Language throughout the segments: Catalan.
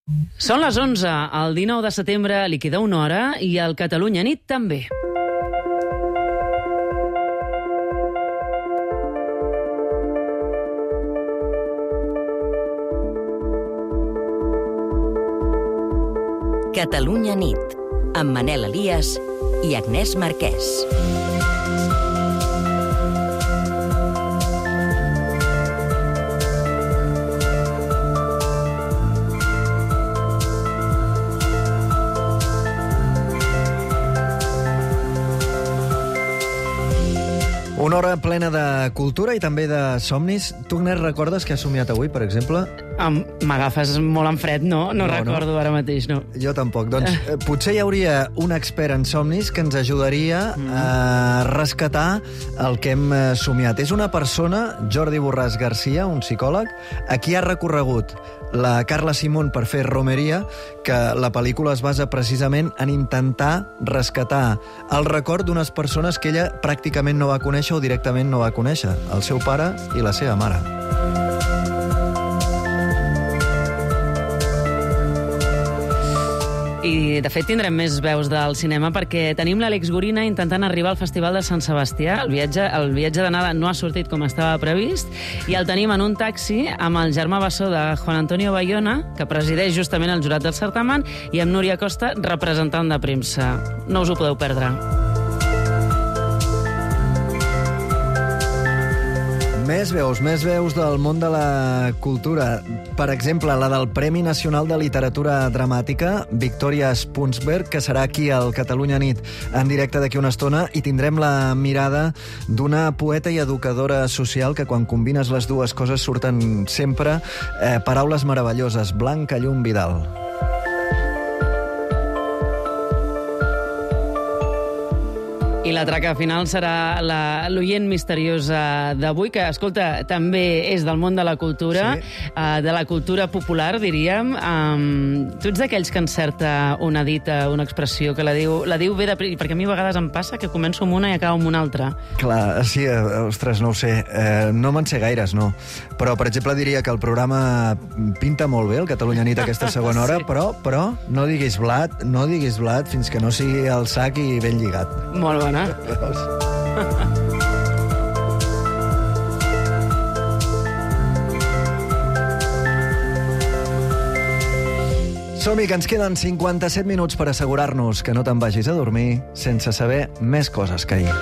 Són les 11, el 19 de setembre li queda una hora i el Catalunya Nit també. Catalunya Nit, amb Manel Elias i Agnès Marquès. Una hora plena de cultura i també de somnis. Tu, Agnès, recordes què has somiat avui, per exemple? M'agafes molt en fred, no? No recordo ara mateix, no. Jo tampoc. Doncs potser hi hauria un expert en somnis que ens ajudaria a rescatar el que hem somiat. És una persona, Jordi Borràs Garcia, un psicòleg, a qui ha recorregut la Carla Simón per fer Romeria, que la pel·lícula es basa precisament en intentar rescatar el record d'unes persones que ella pràcticament no va conèixer o directament no va conèixer, el seu pare i la seva mare. I, de fet, tindrem més veus del cinema perquè tenim l'Àlex Gorina intentant arribar al Festival de Sant Sebastià. El viatge d'anada no ha sortit com estava previst i el tenim en un taxi amb el germà bessó de Juan Antonio Bayona, que presideix justament el jurat del certamen, i amb Núria Costa, representant de premsa. No us ho podeu perdre. Més veus del món de la cultura. Per exemple, la del Premi Nacional de Literatura Dramàtica, Victoria Spunsberg, que serà aquí al Catalunya Nit en directe d'aquí una estona, i tindrem la mirada d'una poeta i educadora social que quan combines les dues coses surten sempre paraules meravelloses. Blanca Llum Vidal. I la traca final serà l'oient misteriosa d'avui, que, escolta, també és del món de la cultura, sí. De la cultura popular, diríem. Tu ets d'aquells que encerta una dita, una expressió, que la diu bé de... Perquè a mi a vegades em passa que començo amb una i acabo amb una altra. Clar, sí, ostres, no ho sé. No me'n sé gaires, no. Però, per exemple, diria que el programa pinta molt bé, el Catalunya Nit, aquesta segona hora, sí. però no diguis blat fins que no sigui el sac i ben lligat. Molt bona. Som-hi, que ens queden 57 minuts per assegurar-nos que no te'n vagis a dormir sense saber més coses que ahir.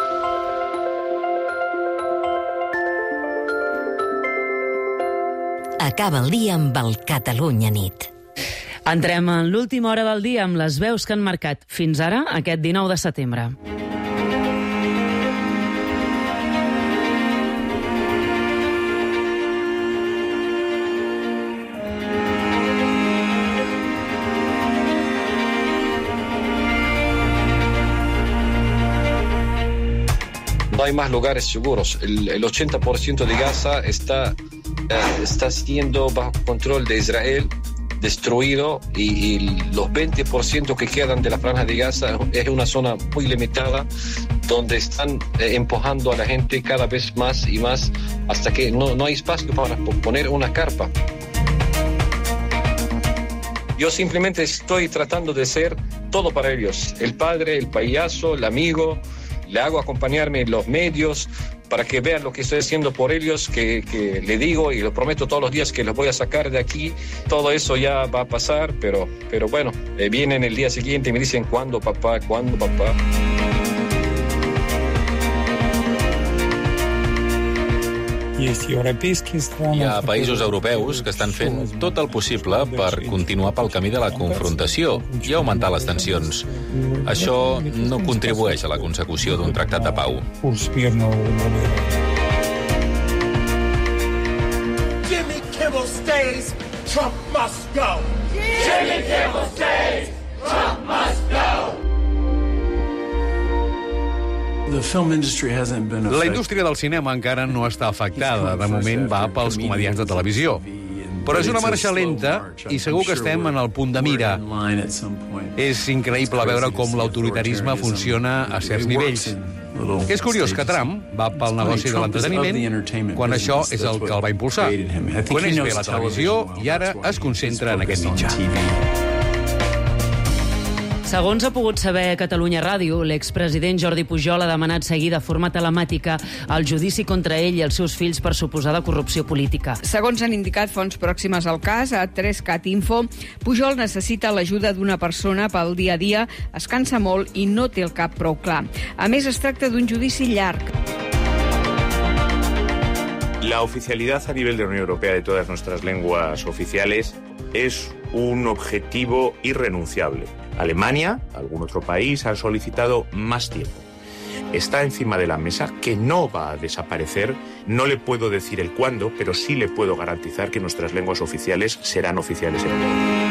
Acaba el dia amb el Catalunya Nit. Entrem en l'última hora del dia amb les veus que han marcat fins ara aquest 19 de setembre. No hay más lugares seguros. El 80% de Gaza está siendo bajo control de Israel, destruido, y los 20% que quedan de la franja de Gaza es una zona muy limitada donde están empujando a la gente cada vez más y más hasta que no hay espacio para poner una carpa. Yo simplemente estoy tratando de ser todo para ellos, el padre, el payaso, el amigo. Le hago acompañarme en los medios para que vean lo que estoy haciendo por ellos, que le digo y lo prometo todos los días que los voy a sacar de aquí. Todo eso ya va a pasar, pero bueno, vienen el día siguiente y me dicen, ¿cuándo, papá? ¿Cuándo, papá? Hi ha països europeus que estan fent tot el possible per continuar pel camí de la confrontació i augmentar les tensions. Això no contribueix a la consecució d'un tractat de pau. Jimmy Kimmel stays, Trump must go. Jimmy Kimmel stays, Trump must go. La indústria del cinema encara no està afectada. De moment va pels comediants de televisió. Però és una marxa lenta i segur que estem en el punt de mira. És increïble veure com l'autoritarisme funciona a certs nivells. És curiós que Trump va pel negoci de l'entreteniment quan això és el que el va impulsar. Coneix bé la televisió i ara es concentra en aquest mitjà. Segons ha pogut saber Catalunya Ràdio, l'expresident Jordi Pujol ha demanat seguir de forma telemàtica el judici contra ell i els seus fills per suposada corrupció política. Segons han indicat fonts pròximes al cas, a 3cat Info, Pujol necessita l'ajuda d'una persona pel dia a dia, es cansa molt i no té el cap prou clar. A més, es tracta d'un judici llarg. La oficialidad a nivel de la Unión Europea de todas nuestras lenguas oficiales es un objetivo irrenunciable. Alemania, algún otro país, han solicitado más tiempo. Está encima de la mesa, que no va a desaparecer. No le puedo decir el cuándo, pero sí le puedo garantizar que nuestras lenguas oficiales serán oficiales en Europa.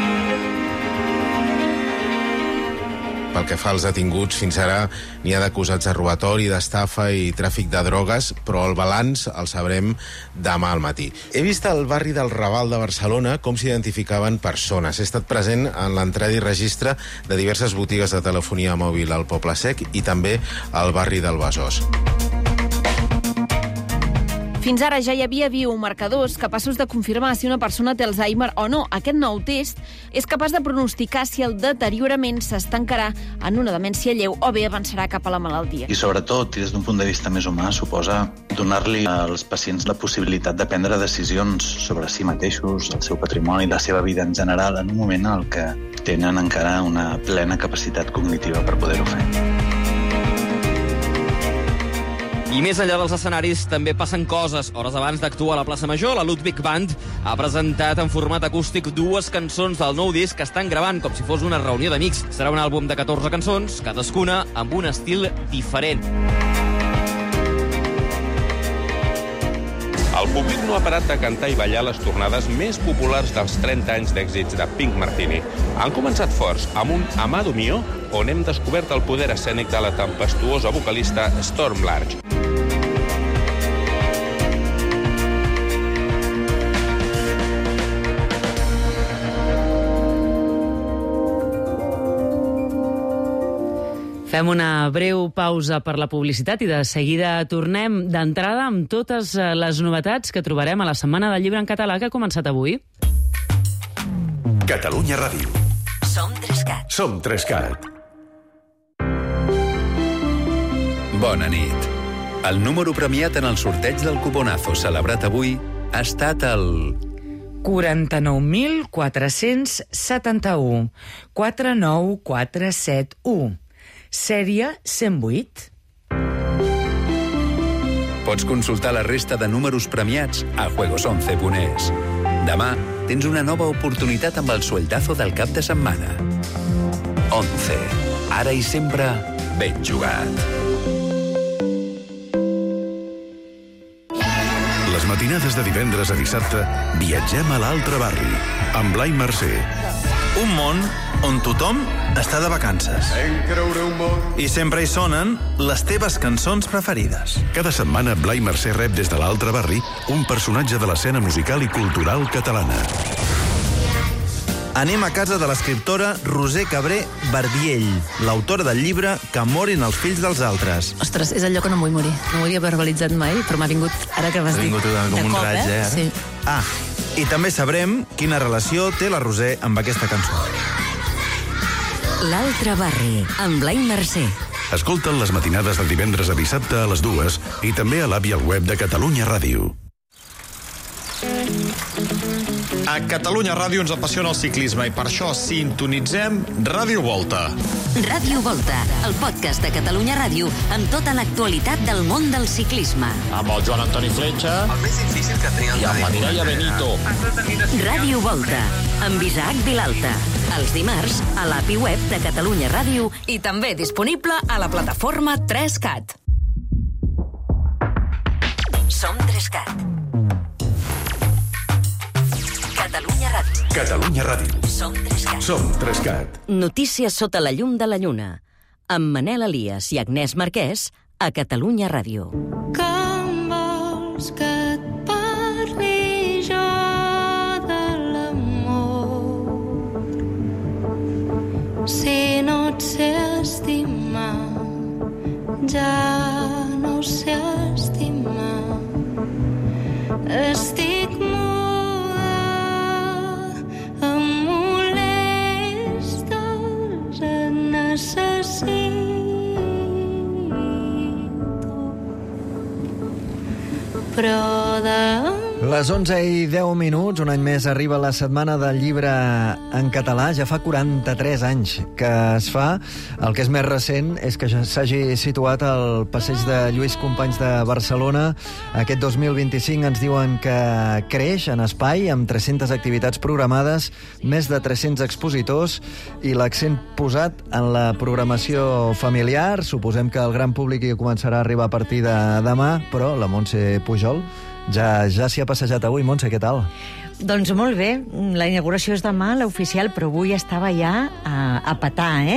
Pel que fa als detinguts, fins ara n'hi ha d'acusats de robatori, d'estafa i tràfic de drogues, però el balanç el sabrem demà al matí. He vist al barri del Raval de Barcelona com s'identificaven persones. He estat present en l'entrada i registre de diverses botigues de telefonia mòbil al Poble Sec i també al barri del Besòs. Fins ara ja hi havia biomarcadors capaços de confirmar si una persona té Alzheimer o no. Aquest nou test és capaç de pronosticar si el deteriorament s'estancarà en una demència lleu o bé avançarà cap a la malaltia. I sobretot, des d'un punt de vista més humà, suposa donar-li als pacients la possibilitat de prendre decisions sobre si mateixos, el seu patrimoni, la seva vida en general, en un moment en què tenen encara una plena capacitat cognitiva per poder-ho fer. I més enllà dels escenaris també passen coses. Hores abans d'actuar a la plaça Major, la Ludwig Band ha presentat en format acústic 2 cançons del nou disc que estan gravant com si fos una reunió d'amics. Serà un àlbum de 14 cançons, cadascuna amb un estil diferent. El públic no ha parat de cantar i ballar les tornades més populars dels 30 anys d'èxits de Pink Martini. Han començat forts amb un Amado Mio, on hem descobert el poder escènic de la tempestuosa vocalista Storm Large. Fem una breu pausa per la publicitat i de seguida tornem d'entrada amb totes les novetats que trobarem a la Setmana del Llibre en Català que ha començat avui. Catalunya Ràdio. Som 3cat. Som 3cat. Bona nit. El número premiat en el sorteig del cuponazo celebrat avui ha estat el 49.471 49471. Sèrie 108. Pots consultar la resta de números premiats a juegos11.es. Demà tens una nova oportunitat amb el sueldazo del cap de setmana. 11. Ara i sempre, ben jugat. Les matinades de divendres a dissabte viatgem a l'altre barri, amb Blai Mercè. Un món on tothom està de vacances. I sempre hi sonen les teves cançons preferides. Cada setmana Blai Mercè rep des de l'altre barri un personatge de l'escena musical i cultural catalana. Anem a casa de l'escriptora Roser Cabré Barbiell, l'autora del llibre Que morin els fills dels altres. Ostres, és allò que no em vull morir. No ho havia verbalitzat mai, però m'ha vingut, ara que m'has dit, com un raig, ara? Sí. Ah, i també sabrem quina relació té la Roser amb aquesta cançó. L'altre barri, amb Blai Mercè. Escolta'n les matinades de divendres a dissabte a les 2 i també a l'app i al web de Catalunya Ràdio. A Catalunya Ràdio ens apassiona el ciclisme i per això sintonitzem Ràdio Volta. Ràdio Volta, el podcast de Catalunya Ràdio amb tota l'actualitat del món del ciclisme. Amb el Joan Antoni Fletxa. El més difícil que tenia el i amb la Mireia Benito. Ràdio Volta, amb Isaac Vilalta. Els dimarts a l'app i web de Catalunya Ràdio i també disponible a la plataforma 3cat. Som 3cat. Catalunya Ràdio. Catalunya Ràdio. Som 3cat. Som 3cat. Notícies sota la llum de la lluna. Amb Manel Elias i Agnès Marquès a Catalunya Ràdio. Com vols que et parli jo de Si no et sé estimar, ja no sé estimar. Estic muda, em molestes, et necessito. Però Les 11:10, un any més, arriba la setmana del llibre en català. Ja fa 43 anys que es fa. El que és més recent és que s'hagi situat al passeig de Lluís Companys de Barcelona. Aquest 2025 ens diuen que creix en espai, amb 300 activitats programades, més de 300 expositors i l'accent posat en la programació familiar. Suposem que el gran públic hi començarà a arribar a partir de demà, però la Montse Pujol ja s'hi ha passejat avui. Montse, què tal? Doncs molt bé, la inauguració és demà, l'oficial, però avui estava ja a petar,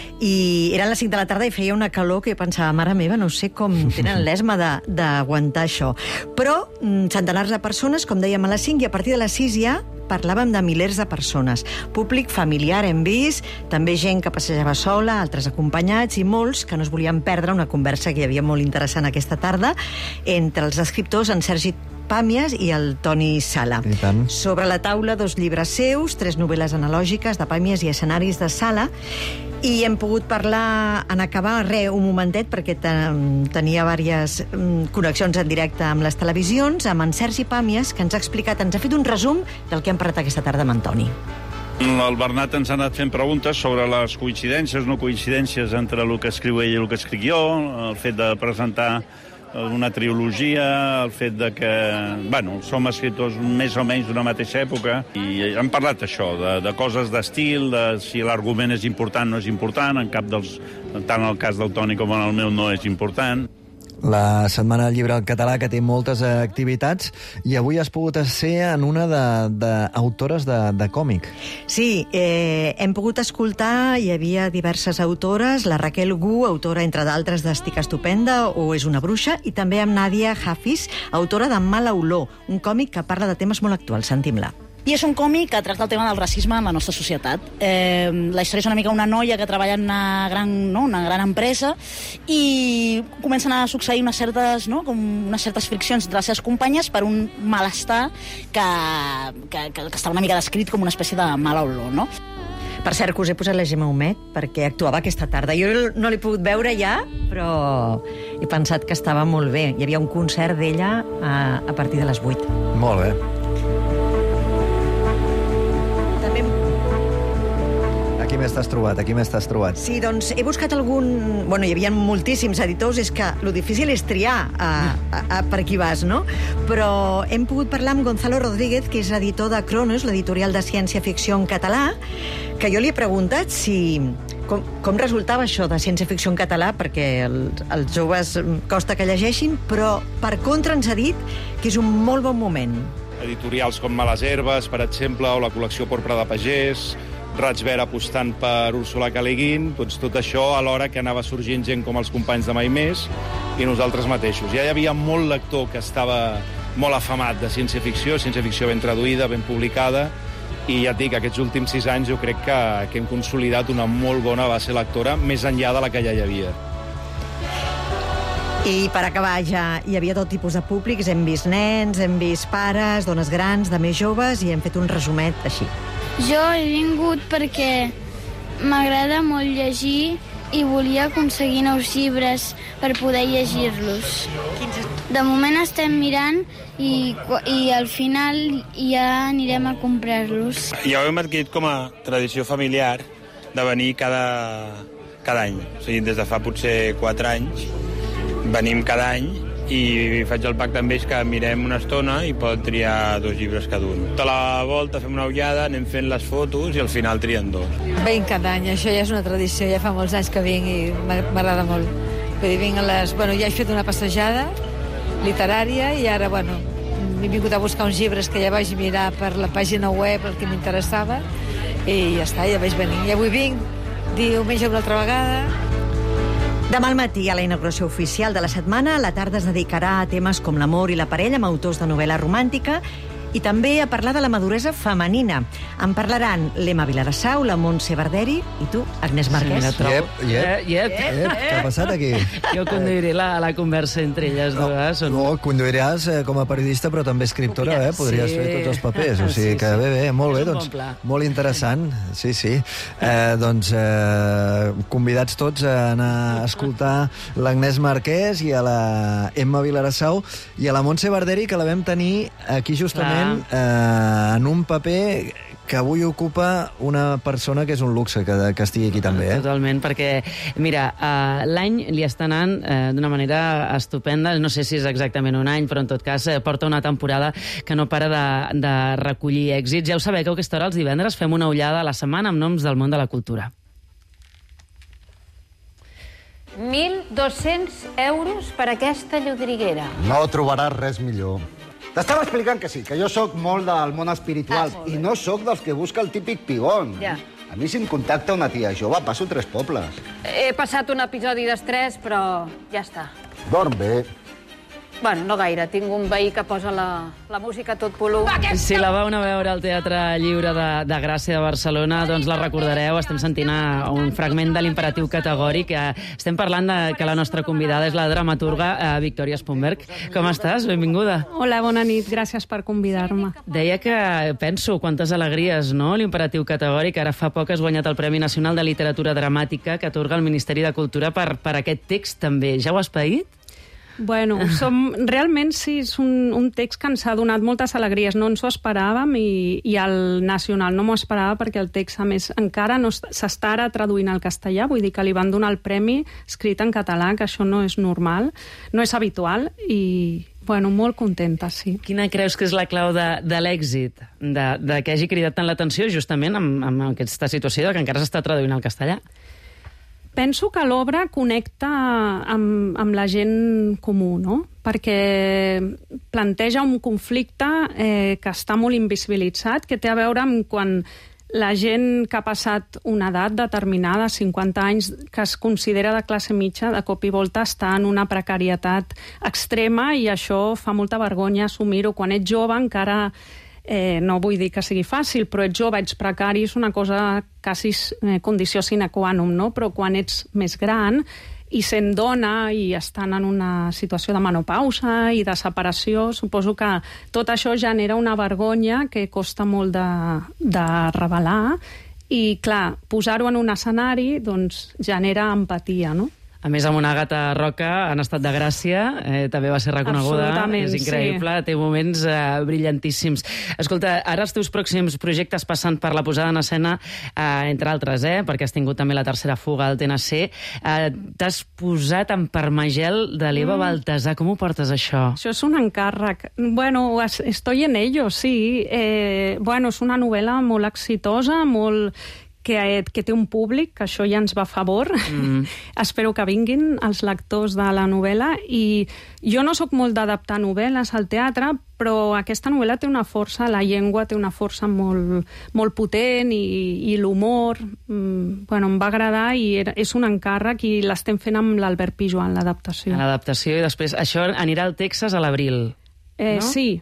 I eren les 5 de la tarda i feia una calor que pensava, mare meva, no sé com tenen l'esma d'aguantar això. Però centenars de persones, com dèiem, a les 5, i a partir de les 6 ja parlàvem de milers de persones. Públic familiar hem vist, també gent que passejava sola, altres acompanyats, i molts que no es volien perdre una conversa que hi havia molt interessant aquesta tarda entre els escriptors, en Sergi Pàmies i el Toni Sala. Sobre la taula, 2 llibres seus, 3 novel·les analògiques de Pàmies i escenaris de Sala, i hem pogut parlar, en acabar, un momentet, perquè tenia diverses connexions en directe amb les televisions, amb en Sergi Pàmies, que ens ha explicat, ens ha fet un resum del que hem parlat aquesta tarda amb en Toni. El Bernat ens ha anat fent preguntes sobre les coincidències, no coincidències entre el que escriu ell i el que escric jo, el fet de presentar una trilogia, el fet de que, som escriptors més o menys d'una mateixa època, i hem parlat això, de coses d'estil, de si l'argument és important o no és important, tant en el cas del Toni com en el meu no és important. La Setmana del Llibre en Català, que té moltes activitats, i avui has pogut ser en una d'autores de còmic. Sí, hem pogut escoltar, hi havia diverses autores, la Raquel Gu, autora, entre d'altres, d'Estic estupenda o És una bruixa, i també amb Nadia Hafiz, autora de Mala olor, un còmic que parla de temes molt actuals. Sentim-la. I és un còmic que tracta el tema del racisme en la nostra societat. La història és una mica una noia que treballa en una gran empresa i comencen a succeir unes certes friccions entre les seves companyes per un malestar que està una mica descrit com una espècie de mala olor, no? Per cert, que us he posat la Gemma Humet perquè actuava aquesta tarda. Jo no l'he pogut veure ja, però he pensat que estava molt bé. Hi havia un concert d'ella a partir de les 8. Molt bé. Aquí m'estàs trobat? Sí, doncs he buscat algun... Hi havia moltíssims editors, és que lo difícil és triar per qui vas, no? Però hem pogut parlar amb Gonzalo Rodríguez, que és editor de Cronos, l'editorial de ciència-ficció en català, que jo li he preguntat com resultava això de ciència-ficció en català, perquè els joves costa que llegeixin, però per contra ens ha dit que és un molt bon moment. Editorials com Males Herbes, per exemple, o la col·lecció Porpra de Pagès, Raig Verd apostant per Úrsula K. Le Guin, tot això alhora que anava sorgint gent com els companys de Mai Més i nosaltres mateixos. Ja hi havia molt lector que estava molt afamat de ciència-ficció ben traduïda, ben publicada, i ja et dic, aquests últims 6 anys jo crec que hem consolidat una molt bona base lectora, més enllà de la que ja hi havia. I per acabar, ja hi havia tot tipus de públics, hem vist nens, hem vist pares, dones grans, de més joves, i hem fet un resumet així. Jo he vingut perquè m'agrada molt llegir i volia aconseguir nous llibres per poder llegir-los. De moment estem mirant i al final ja anirem a comprar-los. Ja ho hem adquirit com a tradició familiar de venir cada any. O sigui, des de fa potser 4 anys venim cada any i faig el pacte amb ells que mirem una estona i poden triar 2 llibres cada un. Tota la volta fem una ullada, anem fent les fotos i al final trien 2. Vinc cada any, això ja és una tradició, ja fa molts anys que vinc i m'agrada molt. Vull dir, vinc ja he fet una passejada literària i ara, he vingut a buscar uns llibres que ja vaig mirar per la pàgina web el que m'interessava i ja està, ja vaig venir. I avui vinc, diumenge una altra vegada. Demà al matí, a la inauguració oficial de la setmana, la tarda es dedicarà a temes com l'amor i la parella amb autors de novel·la romàntica i també a parlar de la maduresa femenina. En parlaran l'Emma Vilarassau, la Montse Barderi i tu, Agnès Marquès. Què ha passat aquí? Jo conduiré la conversa entre elles dues. Conduiràs com a periodista, però també escriptora, podries fer tots els papers. O sigui que bé, molt bé, doncs, molt interessant. Sí. Doncs convidats tots a anar a escoltar l'Agnès Marquès i a la Emma Vilarassau i a la Montse Barderi, que la vam tenir aquí justament en un paper que avui ocupa una persona que és un luxe que estigui aquí també. Totalment, perquè, mira, l'any li està anant d'una manera estupenda. No sé si és exactament un any, però en tot cas porta una temporada que no para de recollir èxits. Ja ho sabeu que a aquesta hora, els divendres, fem una ullada a la setmana amb noms del món de la cultura. 1.200 euros per aquesta llodriguera. No trobaràs res millor. T'estava explicant que sí, que jo sóc molt del món espiritual i no sóc dels que busca el típic pigón. Ja. A mi si em contacta una tia jove, passo 3 pobles. He passat un episodi d'estrès, però ja està. Dorm bé. Bueno, no gaire. Tinc un veí que posa la música a tot volum. Si la vau anar a veure al Teatre Lliure de Gràcia de Barcelona, doncs la recordareu. Estem sentint un fragment de l'imperatiu categòric. Estem parlant que la nostra convidada és la dramaturga Victòria Spunberg. Com estàs? Benvinguda. Hola, bona nit. Gràcies per convidar-me. Deia que penso quantes alegries, no?, l'imperatiu categòric. Ara fa poc has guanyat el Premi Nacional de Literatura Dramàtica que atorga el Ministeri de Cultura per aquest text també. Ja ho has paït? Bueno, realment sí, és un text que ens ha donat moltes alegries. No ens ho esperàvem i el Nacional no m'ho esperava perquè el text, a més, encara no s'està ara traduint al castellà, vull dir que li van donar el premi escrit en català, que això no és normal, no és habitual i, bueno, molt contenta, sí. Quina creus que és la clau de l'èxit, de que hagi cridat tant l'atenció justament amb aquesta situació que encara s'està traduint al castellà? Penso que l'obra connecta amb la gent comú, no? Perquè planteja un conflicte que està molt invisibilitzat, que té a veure amb quan la gent que ha passat una edat determinada, 50 anys, que es considera de classe mitja, de cop i volta està en una precarietat extrema i això fa molta vergonya assumir-ho. Quan ets jove encara... no vull dir que sigui fàcil, però ets jove, ets precari, és una cosa quasi condició sine qua non, no? Però quan ets més gran i sent dona i estan en una situació de menopausa i de separació, suposo que tot això genera una vergonya que costa molt de revelar i, clar, posar-ho en un escenari doncs genera empatia, no? A més, amb una Àgata Roca en estat de gràcia, també va ser reconeguda. Absolutament, és increïble, té moments brillantíssims. Escolta, ara els teus pròxims projectes passant per la posada en escena, entre altres, perquè has tingut també la tercera fuga al TNC, t'has posat en Permagel de l'Eva Baltasar. Com ho portes, això? Això és un encàrrec. Bueno, estoy en ello, sí. Bueno, és una novel·la molt exitosa, molt... que té un públic, que això ja ens va a favor. Espero que vinguin els lectors de la novel·la. I jo no sóc molt d'adaptar novel·les al teatre, però aquesta novel·la té una força, la llengua té una força molt potent i l'humor. Bueno, em va agradar i és un encàrrec i l'estem fent amb l'Albert Pijoan, l'adaptació. L'adaptació i després... Això anirà al Texas a l'abril. No? Sí,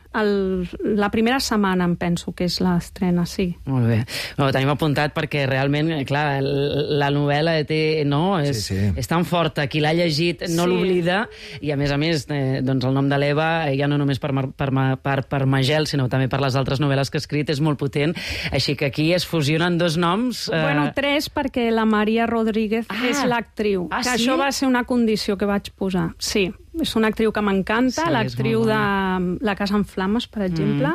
la primera setmana em penso que és l'estrena, sí. Molt bé. Ho tenim apuntat perquè realment, clar, la novel·la té, no? És tan forta, qui l'ha llegit no l'oblida, i a més, doncs el nom de l'Eva, ja no només per Permagel, sinó també per les altres novel·les que ha escrit, és molt potent, així que aquí es fusionen dos noms. Bueno, 3, perquè la Maria Rodríguez és l'actriu, que sí? Això va ser una condició que vaig posar, sí. És una actriu que m'encanta, l'actriu de La casa en flames, per exemple,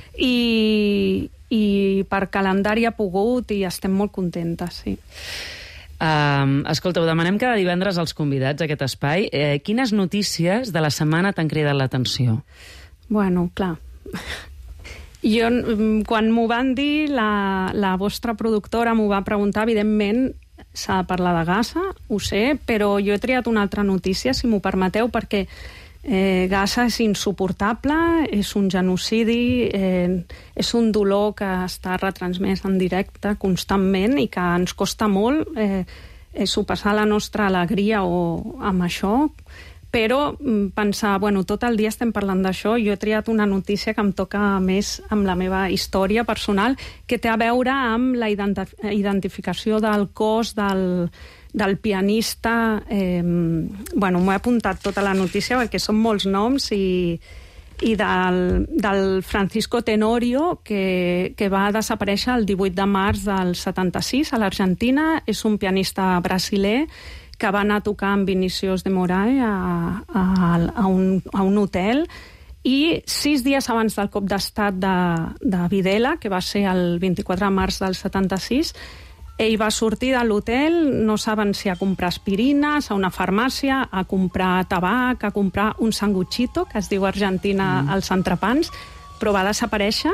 i per calendari ha pogut i estem molt contentes, sí. Escolta, ho demanem cada divendres als convidats a aquest espai. Quines notícies de la setmana t'han cridat l'atenció? Bueno, clar... Jo, quan m'ho van dir, la vostra productora m'ho va preguntar, evidentment, s'ha de parlar de Gaza, ho sé, però jo he triat una altra notícia, si m'ho permeteu, perquè Gaza és insuportable, és un genocidi, és un dolor que està retransmès en directe constantment i que ens costa molt sopassar la nostra alegria amb això, però pensar, bueno, tot el dia estem parlant d'això, jo he triat una notícia que em toca més amb la meva història personal, que té a veure amb la identificació del cos del pianista. Bueno, m'ho he apuntat tota la notícia perquè són molts noms, i del Francisco Tenorio, que va desaparèixer el 18 de març del 76 a l'Argentina. És un pianista brasiler que va anar a tocar amb Vinícius de Moraes a un hotel, i 6 dies abans del cop d'estat de Videla, que va ser el 24 de març del 76, ell va sortir de l'hotel, no saben si a comprar aspirines, a una farmàcia, a comprar tabac, a comprar un sanguchito, que es diu a Argentina als entrepans, però va desaparèixer.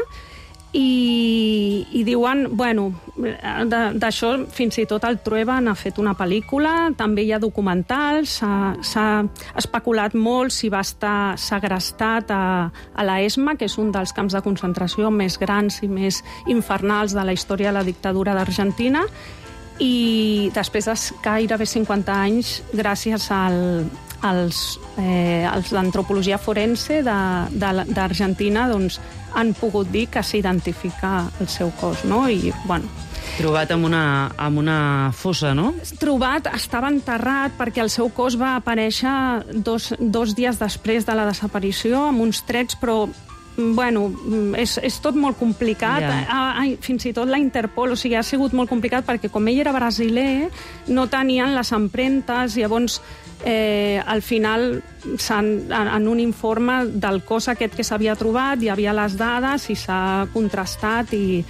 I diuen, bueno, d'això fins i tot el Trueba ha fet una pel·lícula, també hi ha documentals, s'ha especulat molt si va estar segrestat a la ESMA, que és un dels camps de concentració més grans i més infernals de la història de la dictadura d'Argentina, i després de gairebé 50 anys, gràcies als d'antropologia forense d'Argentina, doncs han pogut dir que s'identifica el seu cos, no? I, bueno... Trobat amb una fossa, no? Trobat, estava enterrat, perquè el seu cos va aparèixer dos dies després de la desaparició, amb uns trets, però... Bueno, és tot molt complicat. Fins i tot la Interpol, o sigui, ha sigut molt complicat perquè com ell era brasiler, no tenien les empremtes, llavors al final en un informe del cos aquest que s'havia trobat hi havia les dades i s'ha contrastat,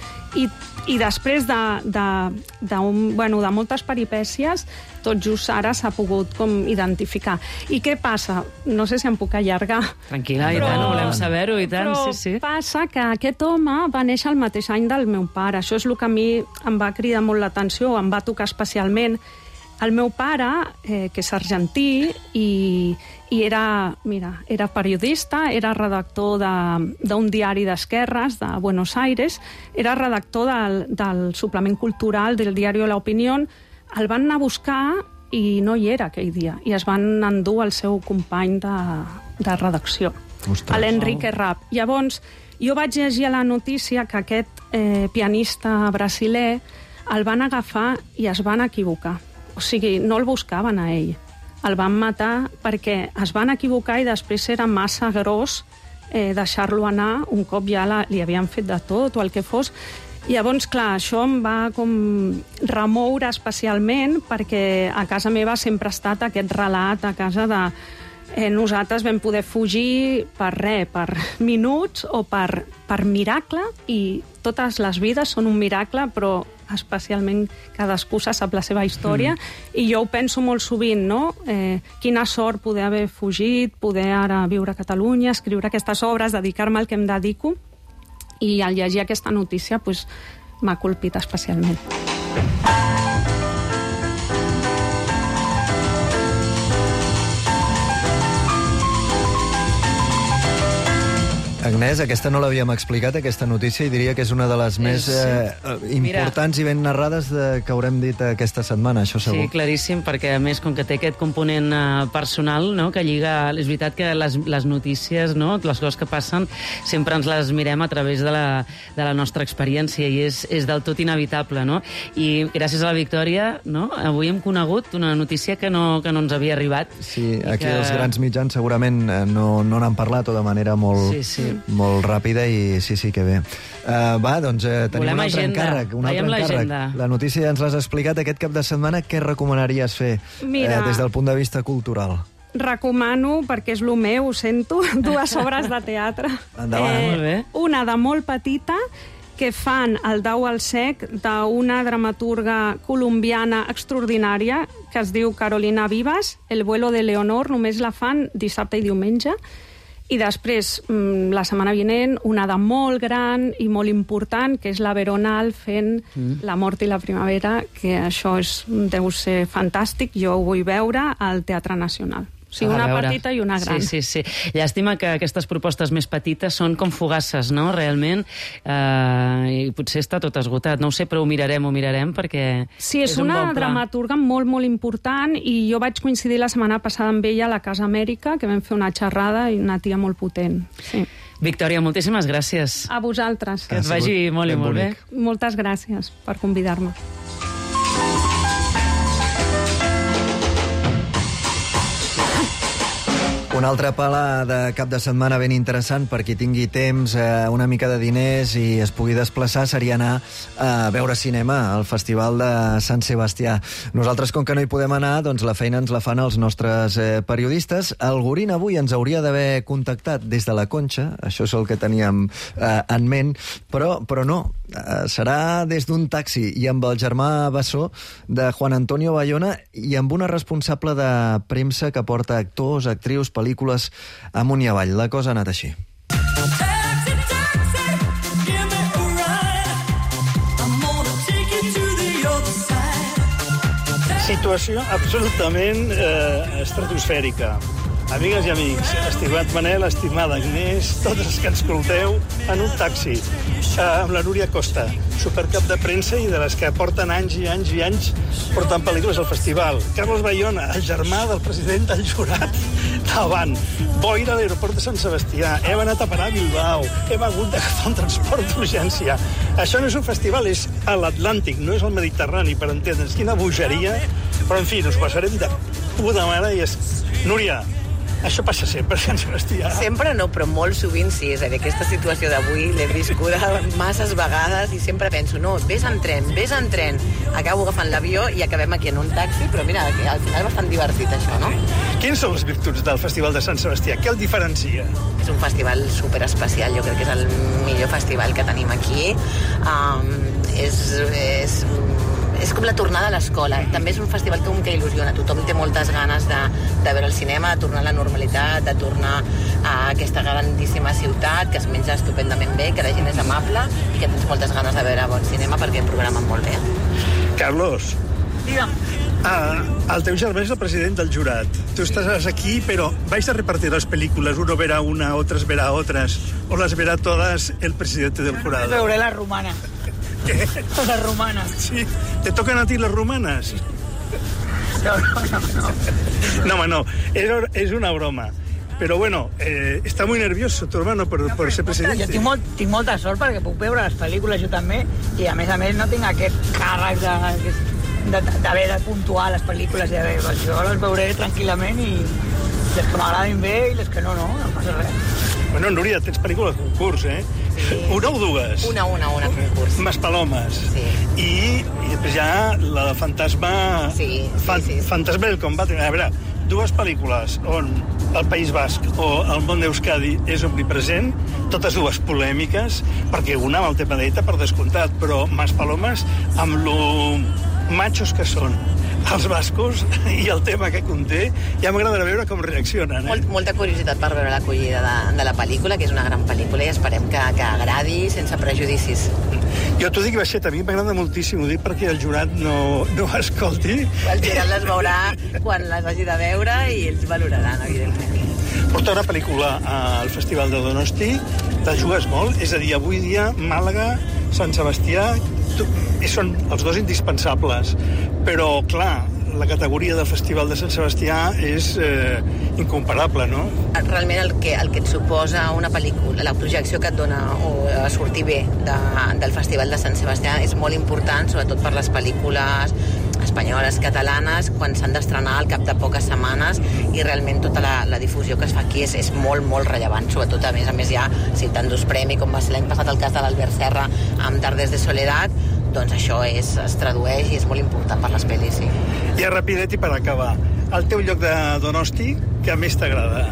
i després de moltes peripècies, tot just ara s'ha pogut com identificar. I què passa? No sé si em puc allargar. Tranquil·la, i tant, volem saber-ho, i tant, sí. Però passa que aquest home va néixer el mateix any del meu pare. Això és el que a mi em va cridar molt l'atenció, em va tocar especialment. El meu pare, que és argentí, i era periodista, era redactor d'un diari d'esquerres de Buenos Aires, era redactor del suplement cultural del diari La Opinión. El van anar a buscar i no hi era aquell dia, i es van endur el seu company de redacció, l'Enrique Rapp. Llavors, jo vaig llegir a la notícia que aquest pianista brasiler el van agafar i es van equivocar. O sigui, no el buscaven a ell. El van matar perquè es van equivocar i després era massa gros deixar-lo anar un cop ja li havien fet de tot o el que fos. Llavors, clar, això em va com remoure especialment perquè a casa meva sempre ha estat aquest relat a casa de nosaltres vam poder fugir per res, per minuts o per miracle, i totes les vides són un miracle, però especialment cadascú se sap la seva història, i jo ho penso molt sovint, no? Quina sort poder haver fugit, poder ara viure a Catalunya, escriure aquestes obres, dedicar-me al que em dedico, i al llegir aquesta notícia m'ha colpit especialment. Agnès, aquesta no l'havíem explicat, aquesta notícia, i diria que és una de les més importants i ben narrades que haurem dit aquesta setmana, això segur. Sí, claríssim, perquè a més, com que té aquest component personal, no?, que lliga... És veritat que les notícies, no?, les coses que passen, sempre ens les mirem a través de la nostra experiència, i és del tot inevitable, no? I gràcies a la Victòria, no?, avui hem conegut una notícia que no ens havia arribat. Sí, aquí els grans mitjans segurament no n'han parlat, o de manera molt... molt ràpida, i sí, que bé. Doncs tenim un altre encàrrec. La notícia ja ens l'has explicat. Aquest cap de setmana, què recomanaries fer des del punt de vista cultural? Recomano, perquè és el meu, ho sento, 2 obres de teatre. Endavant. Molt bé. Una de molt petita, que fan el Dau al sec, d'una dramaturga colombiana extraordinària, que es diu Carolina Vivas, El vuelo de Leonor, només la fan dissabte i diumenge. I després, la setmana vinent, una de molt gran i molt important, que és la Veronal fent La mort i la primavera, que això deu ser fantàstic. Jo ho vull veure al Teatre Nacional. O sigui, una petita i una gran. Sí. Llàstima que aquestes propostes més petites són com fugasses, no?, realment, i potser està tot esgotat. No ho sé, però ho mirarem, perquè sí, és un una bon pla. dramaturga molt, molt important, i jo vaig coincidir la setmana passada amb ella a la Casa Amèrica, que vam fer una xerrada, i una tia molt potent. Sí. Victòria, moltíssimes gràcies. A vosaltres. Que et vagi molt i molt bé. Moltes gràcies per convidar-me. Una altra pala de cap de setmana ben interessant per qui tingui temps, una mica de diners i es pugui desplaçar seria anar a veure cinema al Festival de Sant Sebastià. Nosaltres, com que no hi podem anar, doncs la feina ens la fan els nostres periodistes. El Gorín avui ens hauria d'haver contactat des de la Conxa, això és el que teníem en ment, però no. Serà des d'un taxi i amb el germà bessó de Juan Antonio Bayona i amb una responsable de premsa que porta actors, actrius, pel·lícules amunt i avall. La cosa ha anat així. Situació absolutament estratosfèrica. Amigues i amics, estimat Manel, estimada Agnès, tots els que ens escolteu, en un taxi, amb la Núria Costa, supercap de premsa i de les que porten anys i anys i anys portant pel·lícules al festival. Carlos Bayona, el germà del president del jurat, davant. Boira a l'aeroport de Sant Sebastià. Hem anat a parar a Bilbao. Hem hagut d'agafar un transport d'urgència. Això no és un festival, és a l'Atlàntic, no és al Mediterrani, per entendre'ns. Quina bogeria. Però, en fi, ens passarem de puta mare i és... Núria, això passa sempre, Sant Sebastià. Sempre no, però molt sovint sí. És a dir, aquesta situació d'avui l'he viscuda masses vegades i sempre penso, no, vés en tren. Acabo agafant l'avió i acabem aquí en un taxi, però mira, que al final és bastant divertit això, no? Quines són les virtuts del Festival de Sant Sebastià? Què el diferencia? És un festival superespecial, jo crec que és el millor festival que tenim aquí. És com la tornada a l'escola. També és un festival que il·lusiona. Tothom té moltes ganes de veure el cinema, de tornar a la normalitat, de tornar a aquesta grandíssima ciutat, que es menja estupendament bé, que la gent és amable i que tens moltes ganes de veure bon cinema perquè programen molt bé. Carlos. Digue'm. El teu germà és el president del jurat. Tu estaràs aquí, pero ¿vais a repartir las películas? Uno verá una, otras verá otras. ¿O las verá todas el presidente del jurado? Veuré la romana. ¿Qué? Les romanes. Sí. ¿Te tocan a ti las romanes? No, home, no. És una broma. Però bueno, està muy nervioso tu hermano por ser presidente. Jo tinc molta sort perquè puc veure les pel·lícules jo també i a més no tinc aquest càrrec d'haver de puntuar les pel·lícules. Jo les veuré tranquil·lament i les que m'agradin bé i les que no passa res. Bueno, Núria, tens pel·lícula de concurs, eh? Sí. Una o dues? Una concurs. Maspalomes. Sí. I després ja la de Fantasma... Sí. Fantasma del Combat. A veure, dues pel·lícules on el País Basc o el món d'Euskadi és omnipresent, totes dues polèmiques, perquè una amb el tema d'ETA, per descomptat, però Maspalomes, amb lo machos que són els bascos i el tema que conté, ja m'agradarà veure com reaccionen. Molta curiositat per veure l'acollida de la pel·lícula, que és una gran pel·lícula, i esperem que agradi sense prejudicis. Jo t'ho dic baixet, a mi m'agrada moltíssim, ho dic perquè el jurat no escolti. El jurat les veurà quan les hagi de veure i ells valoraran, evidentment. Portar una pel·lícula al Festival de Donosti, te jugues molt, és a dir, avui dia Màlaga, Sant Sebastià, són els dos indispensables, però clar, la categoria del Festival de Sant Sebastià és incomparable, no? Realment el que et suposa una pel·lícula, la projecció que et dona a sortir bé del Festival de Sant Sebastià és molt important, sobretot per les pel·lícules espanyoles, catalanes, quan s'han d'estrenar al cap de poques setmanes, i realment tota la difusió que es fa aquí és molt, molt rellevant, sobretot a més ja citant dos premis, com va ser l'any passat el cas de l'Albert Serra amb Tardes de Soledat, doncs això es tradueix i és molt important per les pel·lis, sí. I rapidet i per acabar, el teu lloc de Donosti, que més t'agrada?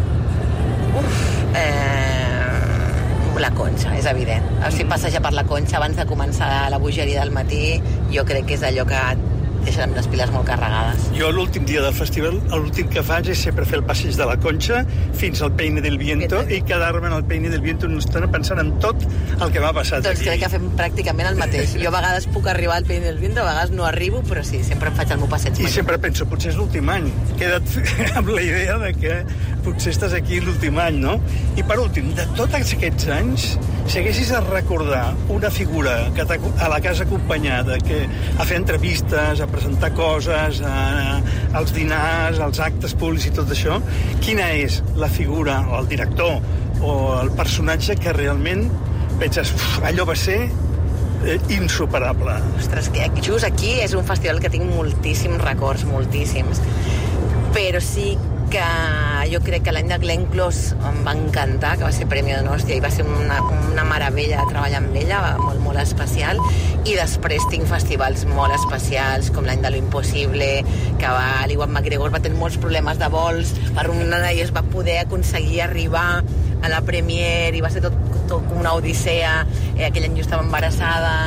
La Conxa, és evident. Si passejar per la Conxa abans de començar la bogeria del matí, jo crec que és allò que deixen les piles molt carregades. Jo l'últim dia del festival, l'últim que faig és sempre fer el passeig de la Conxa fins al Peine del Viento i quedar-me en el Peine del Viento una estona pensant en tot el que m'ha passat doncs aquí. Crec que fem pràcticament el mateix. Jo a vegades puc arribar al Peine del Viento, a vegades no arribo, però sí, sempre em faig el meu passeig. I sempre penso, potser és l'últim any. Queda't amb la idea de que potser estàs aquí l'últim any, no? I per últim, de tots aquests anys, si haguessis de recordar una figura que a la que has acompanyat, a fer entrevistes, a presentar coses, als dinars, als actes públics i tot això, quina és la figura, o el director, o el personatge que realment penses, allò va ser insuperable? Ostres, que just aquí és un festival que tinc moltíssims records, moltíssims. Però sí que jo crec que l'any de Glenn Close em va encantar, que va ser Premi Donòstia, i va ser una meravella treballar amb ella, molt, molt especial. I després tinc festivals molt especials, com l'any de Lo Impossible, que l'Iwan McGregor va tenir molts problemes de vols, per una i es va poder aconseguir arribar a la premiere, i va ser tot una odissea. Aquell any jo estava embarassada,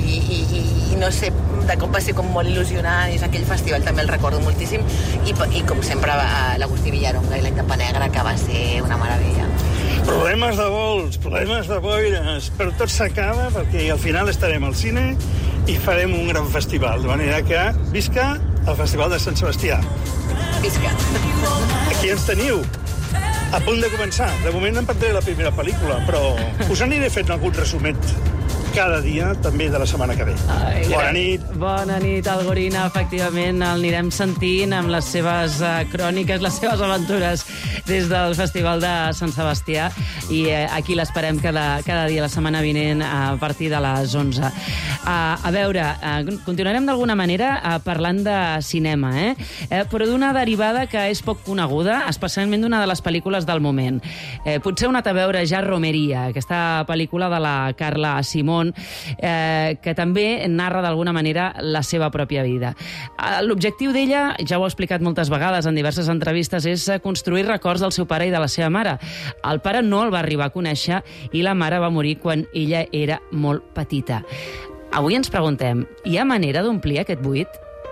i no sé, de cop va ser com molt il·lusionant, i aquell festival també el recordo moltíssim, i com sempre l'Agustí Villaronga i l'any de Panegra, que va ser una meravella. Problemes de vols, problemes de boires, però tot s'acaba perquè al final estarem al cine i farem un gran festival, de manera que visca el Festival de Sant Sebastià. Visca. Aquí ens teniu, a punt de començar. De moment em perdré la primera pel·lícula, però us aniré fent algun resumet cada dia, també de la setmana que ve. Bona nit. Bona nit, Algorina. Efectivament, el anirem sentint amb les seves cròniques, les seves aventures des del Festival de Sant Sebastià, i aquí l'esperem cada dia la setmana vinent a partir de les 11. A veure, continuarem d'alguna manera parlant de cinema, però d'una derivada que és poc coneguda, especialment d'una de les pel·lícules del moment. Potser heu anat a veure ja Romeria, aquesta pel·lícula de la Carla Simón, que també narra d'alguna manera la seva pròpia vida. L'objectiu d'ella, ja ho ha explicat moltes vegades en diverses entrevistes, és construir records del seu pare i de la seva mare. El pare no el va arribar a conèixer i la mare va morir quan ella era molt petita. Avui ens preguntem, hi ha manera d'omplir aquest buit?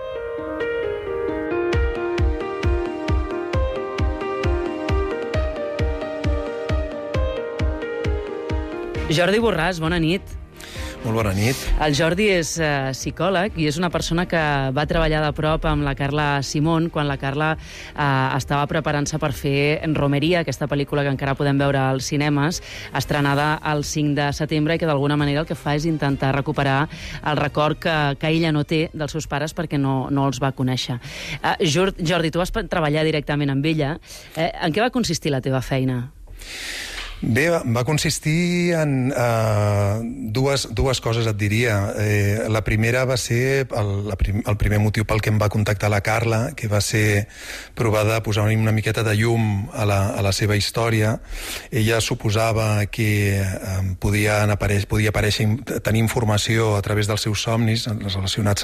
Jordi Borràs, bona nit. Molt bona nit. El Jordi és psicòleg i és una persona que va treballar de prop amb la Carla Simón quan la Carla estava preparant-se per fer Romeria, aquesta pel·lícula que encara podem veure als cinemes, estrenada el 5 de setembre, i que d'alguna manera el que fa és intentar recuperar el record que ella no té dels seus pares perquè no els va conèixer. Jordi, tu vas treballar directament amb ella. En què va consistir la teva feina? Bé, va consistir en dues coses, et diria. La primera va ser el primer motiu pel que em va contactar la Carla, que va ser provar de posar una miqueta de llum a la seva història. Ella suposava que podia aparèixer, tenir informació a través dels seus somnis relacionats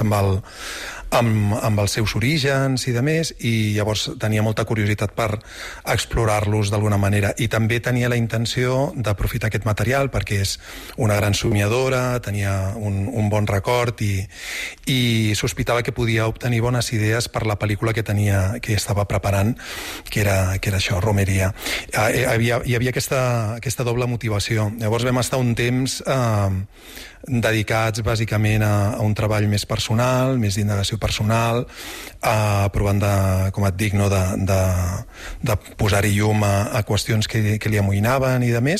amb els seus orígens i de més, i llavors tenia molta curiositat per explorar-los d'alguna manera, i també tenia la intenció d'aprofitar aquest material perquè és una gran somiadora, tenia un bon record i sospitava que podia obtenir bones idees per la pel·lícula que estava preparant, que era això, Romeria. Hi havia aquesta doble motivació. Llavors vam estar un temps dedicats bàsicament a un treball més personal, més d'indagació personal, provant com et dic, de posar-hi llum a qüestions que li amoïnaven i de més,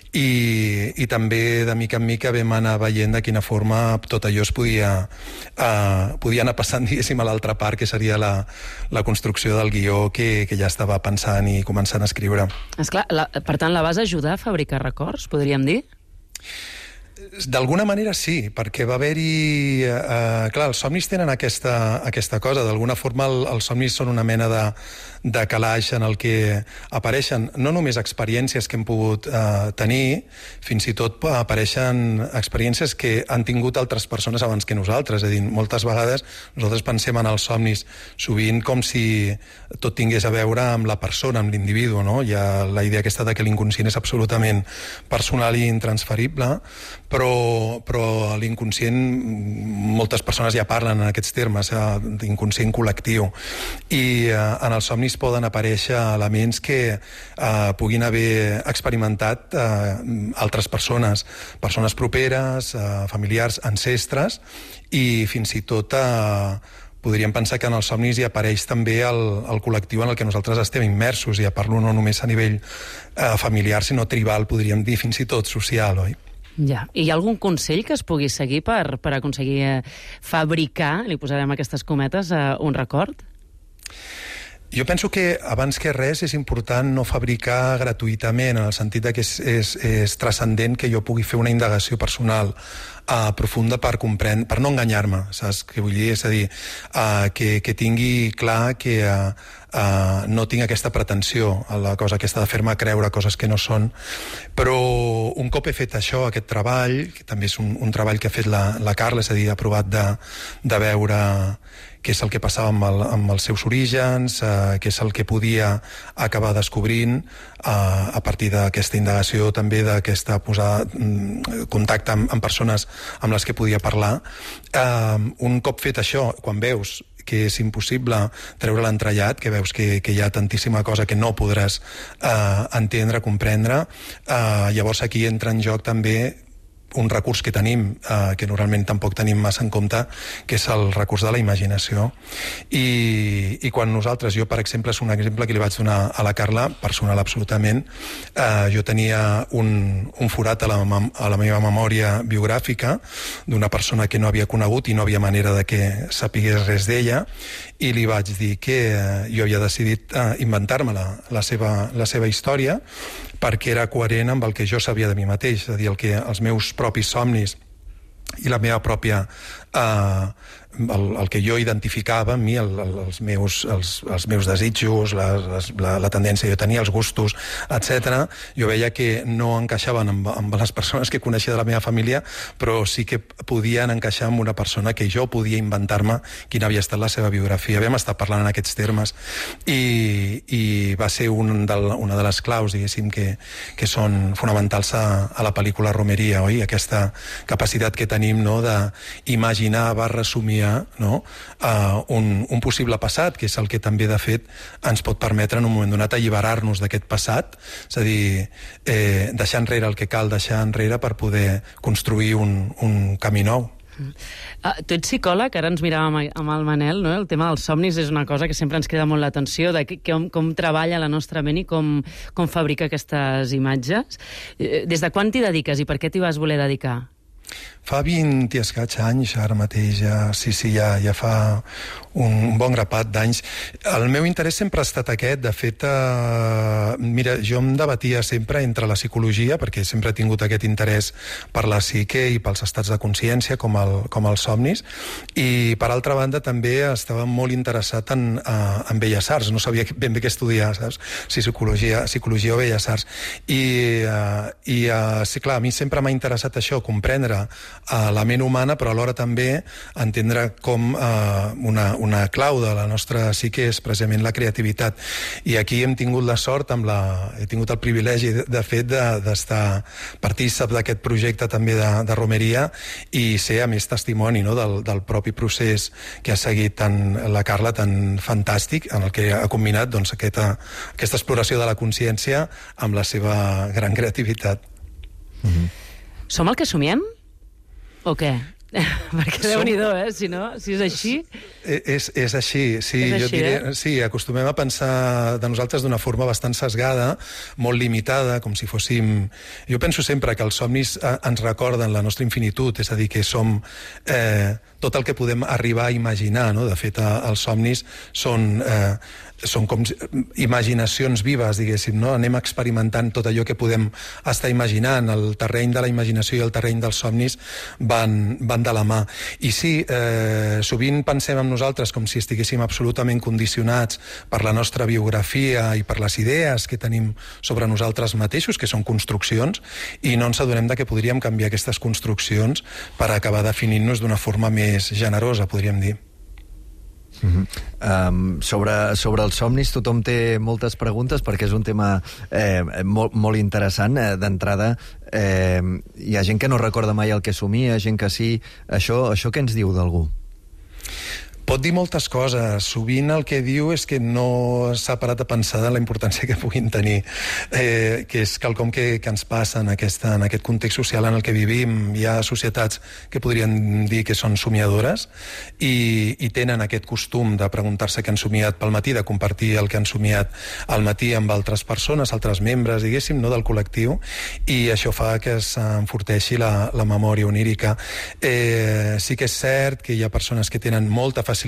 i també de mica en mica vam anar veient de quina forma tot allò es podia anar passant, diguéssim, a l'altra part, que seria la construcció del guió que ja estava pensant i començant a escriure. Esclar, per tant, la vas ajudar a fabricar records, podríem dir? D'alguna manera sí, perquè va haver-hi... clar, els somnis tenen aquesta cosa. D'alguna forma els somnis són una mena de calaix en el que apareixen no només experiències que hem pogut tenir, fins i tot apareixen experiències que han tingut altres persones abans que nosaltres. És a dir, moltes vegades nosaltres pensem en els somnis sovint com si tot tingués a veure amb la persona, amb l'individu, no? Hi ha la idea aquesta de que l'inconscient és absolutament personal i intransferible, però però l'inconscient, moltes persones ja parlen en aquests termes, d'inconscient col·lectiu, i en els somnis poden aparèixer elements que puguin haver experimentat altres persones properes, familiars, ancestres, i fins i tot podríem pensar que en els somnis hi apareix també el col·lectiu en el que nosaltres estem immersos, i ja parlo no només a nivell familiar, sinó tribal, podríem dir, fins i tot social, oi? Ja. I hi ha algun consell que es pugui seguir per aconseguir fabricar, li posarem aquestes cometes, un record? Jo penso que, abans que res, és important no fabricar gratuïtament, en el sentit que és transcendent que jo pugui fer una indagació personal profunda per no enganyar-me, saps què vull dir? És a dir, que tingui clar que no tinc aquesta pretensió, la cosa aquesta de fer-me creure coses que no són, però un cop he fet això, aquest treball, que també és un treball que ha fet la Carla, és a dir, ha provat de veure què és el que passava amb els seus orígens, què és el que podia acabar descobrint a partir d'aquesta indagació, també d'aquesta posada contacte amb persones amb les que podia parlar. Un cop fet això, quan veus que és impossible treure l'entrellat, que veus que hi ha tantíssima cosa que no podràs entendre, comprendre, llavors aquí entra en joc també un recurs que tenim, que normalment tampoc tenim massa en compte, que és el recurs de la imaginació. I quan nosaltres, jo per exemple, és un exemple que li vaig donar a la Carla, personal absolutament, jo tenia un forat a la meva memòria biogràfica d'una persona que no havia conegut i no havia manera de que sapigués res d'ella, i li vaig dir que jo havia decidit inventar-me la seva història, perquè era coherent amb el que jo sabia de mi mateix, és a dir, els meus propis somnis i la meva pròpia el que jo identificava en mi, els meus desitjos, la tendència que jo tenia, els gustos, etc. Jo veia que no encaixaven amb les persones que coneixia de la meva família, però sí que podien encaixar amb una persona que jo podia inventar-me quina havia estat la seva biografia. Vam estar parlant en aquests termes i va ser una de les claus, diguéssim, que són fonamentals a la pel·lícula Romeria, oi? Aquesta capacitat que tenim, no?, d'imaginar / no? Un possible passat, que és el que també, de fet, ens pot permetre en un moment donat alliberar-nos d'aquest passat, és a dir, deixar enrere el que cal deixar enrere per poder construir un camí nou. Tu ets psicòleg, ara ens miràvem amb el Manel, no? El tema dels somnis és una cosa que sempre ens crida molt l'atenció, de com treballa la nostra ment i com fabrica aquestes imatges. Des de quan t'hi dediques i per què t'hi vas voler dedicar? Fa 20 i escaig anys, ara mateix, ja fa un bon grapat d'anys. El meu interès sempre ha estat aquest. De fet, mira, jo em debatia sempre entre la psicologia, perquè sempre he tingut aquest interès per la psique i pels estats de consciència, com els somnis, i per altra banda també estava molt interessat en Belles Arts. No sabia ben bé què estudiar, saps? Si psicologia o Belles Arts. I sí, clar, a mi sempre m'ha interessat això, comprendre la ment humana, però alhora també entendre com una clau de la nostra psique és precisament la creativitat. I aquí hem tingut la sort, he tingut el privilegi, de fet, d'estar partícip d'aquest projecte també de Romeria i ser, a més, testimoni, no?, del propi procés que ha seguit tant la Carla, tan fantàstic, en el que ha combinat, doncs, aquesta exploració de la consciència amb la seva gran creativitat. Som el que somiem? O què? Perquè Déu-n'hi-do, si és així... És així, sí. Jo diré, sí, acostumem a pensar de nosaltres d'una forma bastant sesgada, molt limitada, com si fóssim... Jo penso sempre que els somnis ens recorden la nostra infinitud, és a dir, que som tot el que podem arribar a imaginar, no? De fet, els somnis són com imaginacions vives, diguéssim, no? Anem experimentant tot allò que podem estar imaginant. El terreny de la imaginació i el terreny dels somnis van de la mà. I sí, sovint pensem en nosaltres com si estiguéssim absolutament condicionats per la nostra biografia i per les idees que tenim sobre nosaltres mateixos, que són construccions, i no ens adonem que podríem canviar aquestes construccions per acabar definint-nos d'una forma més generosa, podríem dir. Sobre els somnis tothom té moltes preguntes perquè és un tema molt interessant. D'entrada, hi ha gent que no recorda mai el que somia, gent que sí. Això què ens diu d'algú? Pot dir moltes coses. Sovint el que diu és que no s'ha parat a pensar de la importància que puguin tenir, que és quelcom que ens passa en aquest context social en el que vivim. Hi ha societats que podrien dir que són somiadores i tenen aquest costum de preguntar-se què han somiat pel matí, de compartir el que han somiat al matí amb altres persones, altres membres, diguéssim, no, del col·lectiu, i això fa que s'enforteixi la memòria onírica. Sí que és cert que hi ha persones que tenen molta facilitat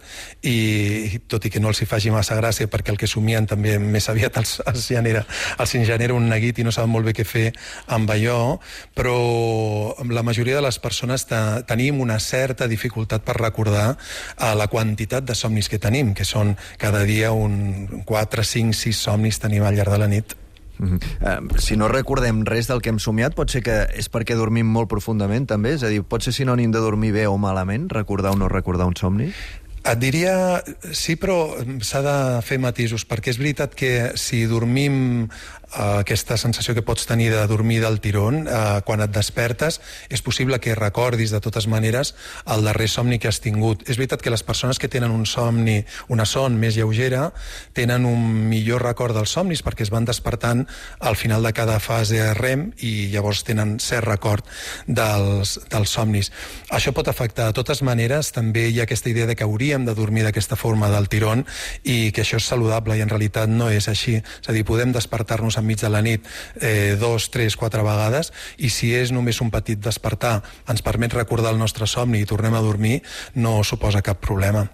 i tot i que no els hi faci massa gràcia perquè el que somien també més aviat els genera un neguit i no saben molt bé què fer amb allò, però la majoria de les persones tenim una certa dificultat per recordar la quantitat de somnis que tenim, que són cada dia 4, 5, 6 somnis tenim al llarg de la nit. Si no recordem res del que hem somiat, pot ser que és perquè dormim molt profundament, també? És a dir, pot ser sinònim de dormir bé o malament, recordar o no recordar un somni? Et diria sí, però s'ha de fer matisos, perquè és veritat que si dormim aquesta sensació que pots tenir de dormir del tirón, quan et despertes és possible que recordis de totes maneres el darrer somni que has tingut. És veritat que les persones que tenen una son més lleugera tenen un millor record dels somnis perquè es van despertant al final de cada fase REM i llavors tenen cert record dels somnis. Això pot afectar. De totes maneres, també hi ha aquesta idea de que hauríem de dormir d'aquesta forma del tirón i que això és saludable i en realitat no és així. És a dir, podem despertar-nos enmig de la nit 2, 3, 4 vegades i si és només un petit despertar ens permet recordar el nostre somni i tornem a dormir, no suposa cap problema.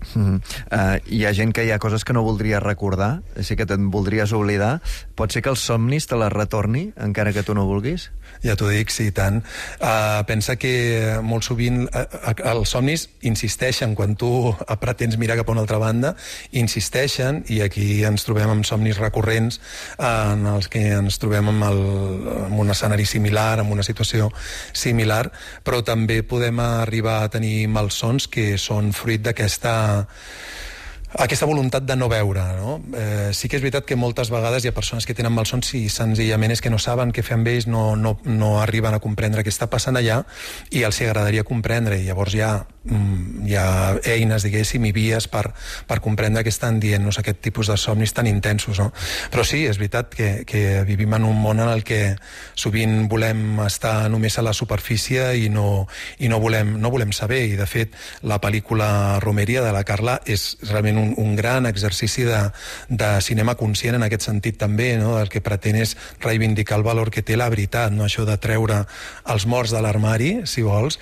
Hi ha gent que hi ha coses que no voldria recordar, així que te'n voldries oblidar. Pot ser que els somnis te les retorni, encara que tu no vulguis? Ja t'ho dic, sí, tant. Pensa que molt sovint els somnis insisteixen, quan tu pretens mirar cap a una altra banda, insisteixen, i aquí ens trobem amb somnis recurrents en els que ens trobem en un escenari similar, en una situació similar, però també podem arribar a tenir malsons que són fruit d'aquesta voluntat de no veure, no? Sí que és veritat que moltes vegades hi ha persones que tenen malsons i senzillament és que no saben què fer amb ells, no arriben a comprendre què està passant allà i els agradaria comprendre, i llavors hi ha eines, diguéssim, i vies per comprendre què estan dient-nos aquest tipus de somnis tan intensos, no? Però sí, és veritat que vivim en un món en el que sovint volem estar només a la superfície i no volem saber, i de fet la pel·lícula Romeria de la Carla és realment un gran exercici de cinema conscient en aquest sentit també, no? El que pretén és reivindicar el valor que té la veritat, no? Això de treure els morts de l'armari, si vols,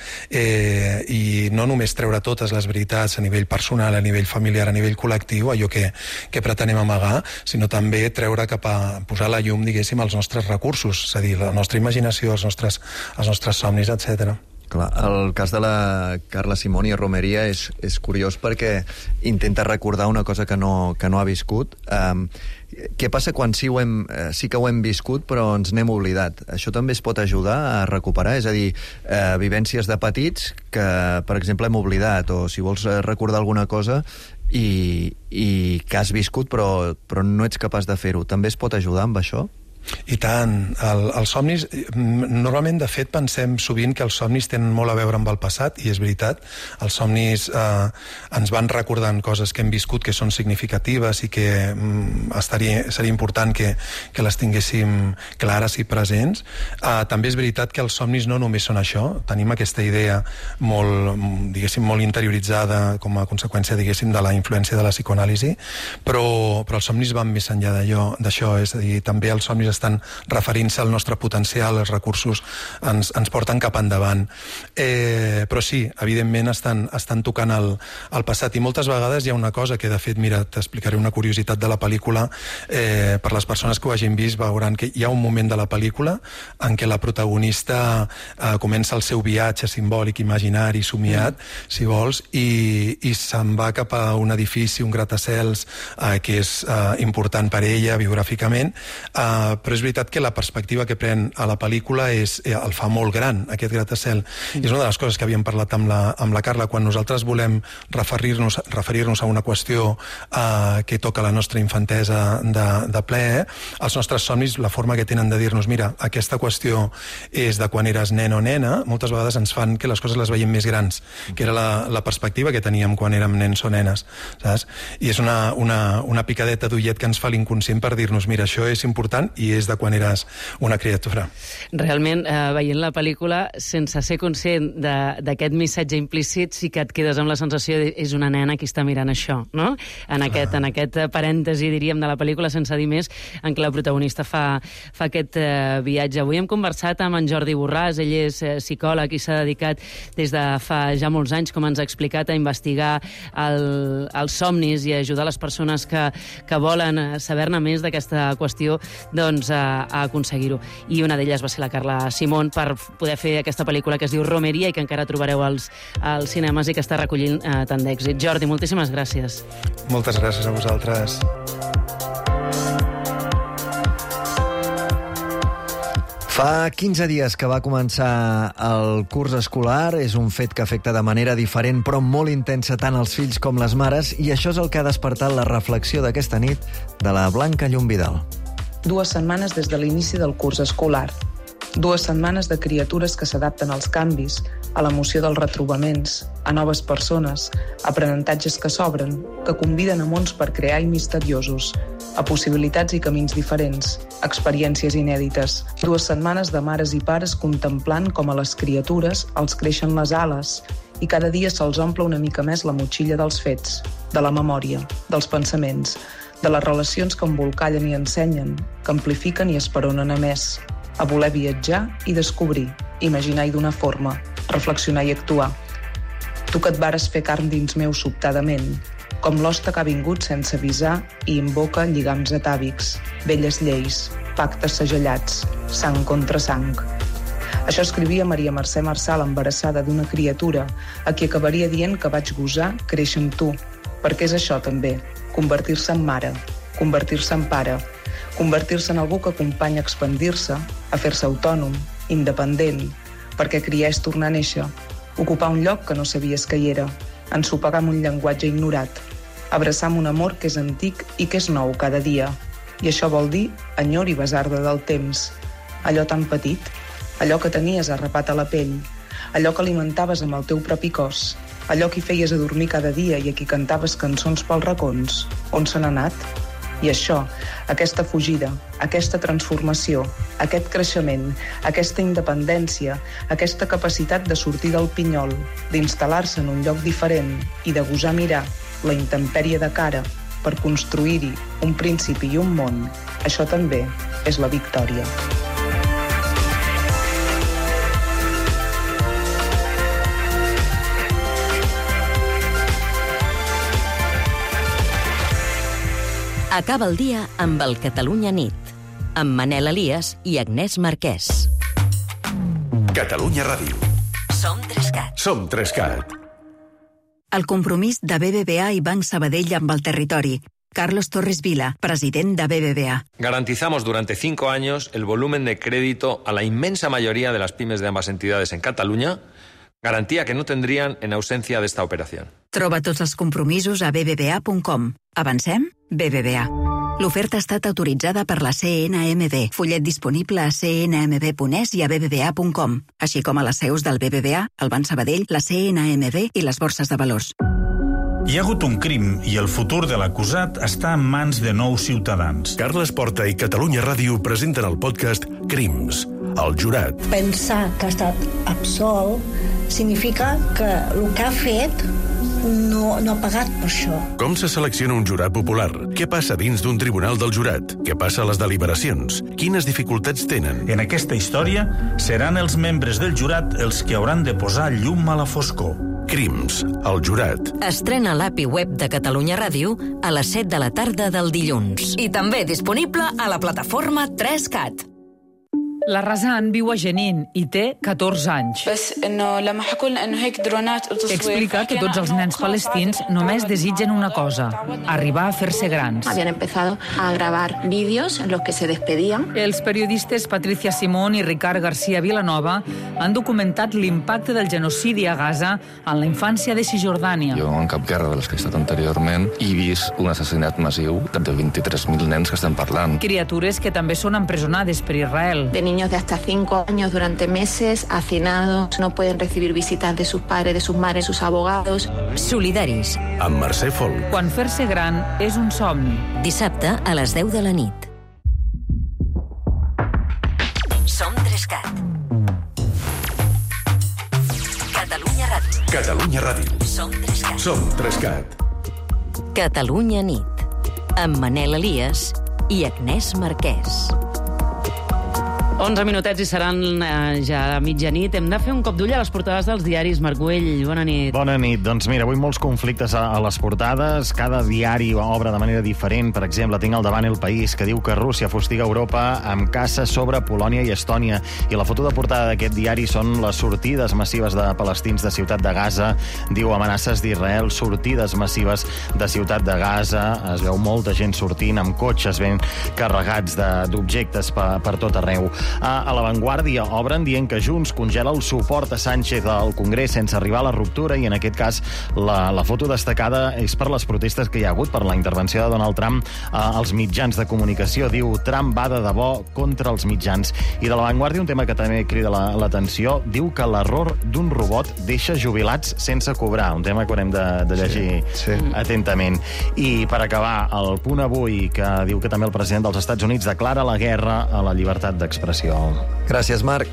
i no només treure totes les veritats a nivell personal, a nivell familiar, a nivell col·lectiu, allò que pretenem amagar, sinó també treure cap a posar la llum, diguéssim, als nostres recursos, és a dir, la nostra imaginació, els nostres somnis, etc. Clar, el cas de la Carla Simoni a Romeria és curiós perquè intenta recordar una cosa que no ha viscut. Què passa quan sí que ho hem viscut però ens n'hem oblidat? Això també es pot ajudar a recuperar? És a dir, vivències de petits que, per exemple, hem oblidat, o si vols recordar alguna cosa i que has viscut però no ets capaç de fer-ho. També es pot ajudar amb això? I tant. Els somnis, normalment, de fet, pensem sovint que els somnis tenen molt a veure amb el passat, i és veritat. Els somnis ens van recordant coses que hem viscut que són significatives i que seria important que les tinguéssim clares i presents. També és veritat que els somnis no només són això. Tenim aquesta idea molt interioritzada com a conseqüència, diguéssim, de la influència de la psicoanàlisi, però els somnis van més enllà d'això, és a dir, també els somnis estan referint-se al nostre potencial, els recursos ens porten cap endavant. Però sí, evidentment estan tocant el passat, i moltes vegades hi ha una cosa que, de fet, mira, t'explicaré una curiositat de la pel·lícula. Per les persones que ho hagin vist veuran que hi ha un moment de la pel·lícula en què la protagonista comença el seu viatge simbòlic, imaginari, somiat, si vols, i se'n va cap a un edifici, un gratacels, que és important per ella biogràficament, però és veritat que la perspectiva que pren a la pel·lícula el fa molt gran, aquest gratacel. I és una de les coses que havíem parlat amb la Carla. Quan nosaltres volem referir-nos a una qüestió que toca la nostra infantesa de ple, els nostres somnis, la forma que tenen de dir-nos, mira, aquesta qüestió és de quan eres nen o nena, moltes vegades ens fan que les coses les veiem més grans, que era la perspectiva que teníem quan érem nens o nenes, saps? I és una picadeta d'ullet que ens fa l'inconscient per dir-nos, mira, això és important i és de quan eres una criatura. Realment, veient la pel·lícula, sense ser conscient d'aquest missatge implícit, sí que et quedes amb la sensació de és una nena qui està mirant això, no? En aquest parèntesi, diríem, de la pel·lícula, sense dir més, en què la protagonista fa aquest viatge. Avui hem conversat amb en Jordi Borràs, ell és psicòleg i s'ha dedicat des de fa ja molts anys, com ens ha explicat, a investigar els somnis i a ajudar les persones que volen saber-ne més d'aquesta qüestió, doncs a aconseguir-ho. I una d'elles va ser la Carla Simón, per poder fer aquesta pel·lícula que es diu Romeria i que encara trobareu als cinemes i que està recollint tant d'èxit. Jordi, moltíssimes gràcies. Moltes gràcies a vosaltres. Fa 15 dies que va començar el curs escolar, és un fet que afecta de manera diferent però molt intensa tant els fills com les mares, i això és el que ha despertat la reflexió d'aquesta nit de la Blanca Llomvidal. 2 setmanes des de l'inici del curs escolar. 2 setmanes de criatures que s'adapten als canvis, a l'emoció dels retrobaments, a noves persones, aprenentatges que s'obren, que conviden a mons per crear i misteriosos, a possibilitats i camins diferents, experiències inèdites. 2 setmanes de mares i pares contemplant com a les criatures els creixen les ales i cada dia se'ls omple una mica més la motxilla dels fets, de la memòria, dels pensaments, de les relacions que embolcallen i ensenyen, que amplifiquen i esperonen a més, a voler viatjar i descobrir, imaginar i donar forma, reflexionar i actuar. Tu que et vares fer carn dins meu sobtadament, com l'hoste que ha vingut sense avisar i invoca lligams atàvics, velles lleis, pactes segellats, sang contra sang. Això escrivia Maria Mercè Marçal, embarassada d'una criatura, a qui acabaria dient que vaig gosar créixer amb tu, perquè és això també, convertir-se en mare, convertir-se en pare, convertir-se en algú que acompanya a expandir-se, a fer-se autònom, independent, perquè criar és tornar a néixer, ocupar un lloc que no sabies que hi era, ensopegar amb un llenguatge ignorat, abraçar amb un amor que és antic i que és nou cada dia. I això vol dir enyor i besarda del temps, allò tan petit, allò que tenies arrapat a la pell, allò que alimentaves amb el teu propi cos, allò que hi feies a dormir cada dia i a qui cantaves cançons pels racons, on se n'ha anat? I això, aquesta fugida, aquesta transformació, aquest creixement, aquesta independència, aquesta capacitat de sortir del pinyol, d'instal·lar-se en un lloc diferent i de gosar mirar la intempèrie de cara per construir-hi un principi i un món, això també és la victòria. Acaba el dia amb el Catalunya Nit, amb Manel Elias i Agnès Marquès. Catalunya Ràdio. Som 3CAT. Som 3CAT. El compromís de BBVA i Banc Sabadell amb el territori. Carlos Torres Vila, president de BBVA. Garantizamos durante 5 años el volumen de crédito a la inmensa mayoría de las pymes de ambas entidades en Cataluña, garantía que no tendrían en ausencia de esta operación. Troba tots els compromisos a bbva.com. Avancem? BBVA. L'oferta ha estat autoritzada per la CNMV. Fullet disponible a cnmv.es i a bbva.com, així com a les seus del BBVA, el Banc Sabadell, la CNMV i les borses de valors. Hi ha hagut un crim i el futur de l'acusat està en mans de 9 ciutadans. Carles Porta i Catalunya Ràdio presenten el podcast Crims, el jurat. Pensar que ha estat absolt significa que el que ha fet no ha pagat per això. Com se selecciona un jurat popular? Què passa dins d'un tribunal del jurat? Què passa a les deliberacions? Quines dificultats tenen? En aquesta història seran els membres del jurat els que hauran de posar llum a la foscor. Crims, el jurat. Estrena l'API web de Catalunya Ràdio a les 7 de la tarda del dilluns. I també disponible a la plataforma 3CAT. La Razan viu a Jenin i té 14 anys. Explica que tots els nens palestins només desitgen una cosa, arribar a fer-se grans. Habían empezado a gravar vídeos en los que se despedían. Els periodistes Patricia Simón i Ricard García Vilanova han documentat l'impacte del genocidi a Gaza en la infància de Cisjordània. Jo en cap guerra de les que he estat anteriorment he vist un assassinat massiu de 23.000 nens que estem parlant. Criatures que també són empresonades per Israel. Niños de hasta 5 años durante meses, hacinados, no pueden recibir visitas de sus padres, de sus madres, sus abogados. Solidaris. Amb Mercè Folk. Quan fer-se gran és un somni. Dissabte a les 10 de la nit. Som 3CAT. Catalunya Ràdio. Catalunya Ràdio. Som 3CAT. Som 3CAT. Catalunya nit. Amb Manel Elias i Agnès Marquès. 11 minutets i seran ja a mitjanit. Hem de fer un cop d'ull a les portades dels diaris. Marc Güell, bona nit. Bona nit. Doncs mira, avui molts conflictes a les portades. Cada diari obre de manera diferent. Per exemple, tinc al davant El País, que diu que Rússia fustiga Europa amb caça sobre Polònia i Estònia. I la foto de portada d'aquest diari són les sortides massives de palestins de Ciutat de Gaza. Diu amenaces d'Israel, sortides massives de Ciutat de Gaza. Es veu molta gent sortint amb cotxes ben carregats d'objectes per tot arreu. A l'Avantguàrdia obren dient que Junts congela el suport a Sánchez al Congrés sense arribar a la ruptura i en aquest cas la foto destacada és per les protestes que hi ha hagut per la intervenció de Donald Trump als mitjans de comunicació. Diu, Trump va de debò contra els mitjans. I de l'Avantguàrdia, un tema que també crida l'atenció, diu que l'error d'un robot deixa jubilats sense cobrar. Un tema que haurem de llegir atentament. I per acabar, el Punt Avui, que diu que també el president dels Estats Units declara la guerra a la llibertat d'expressió. Gràcies, Marc.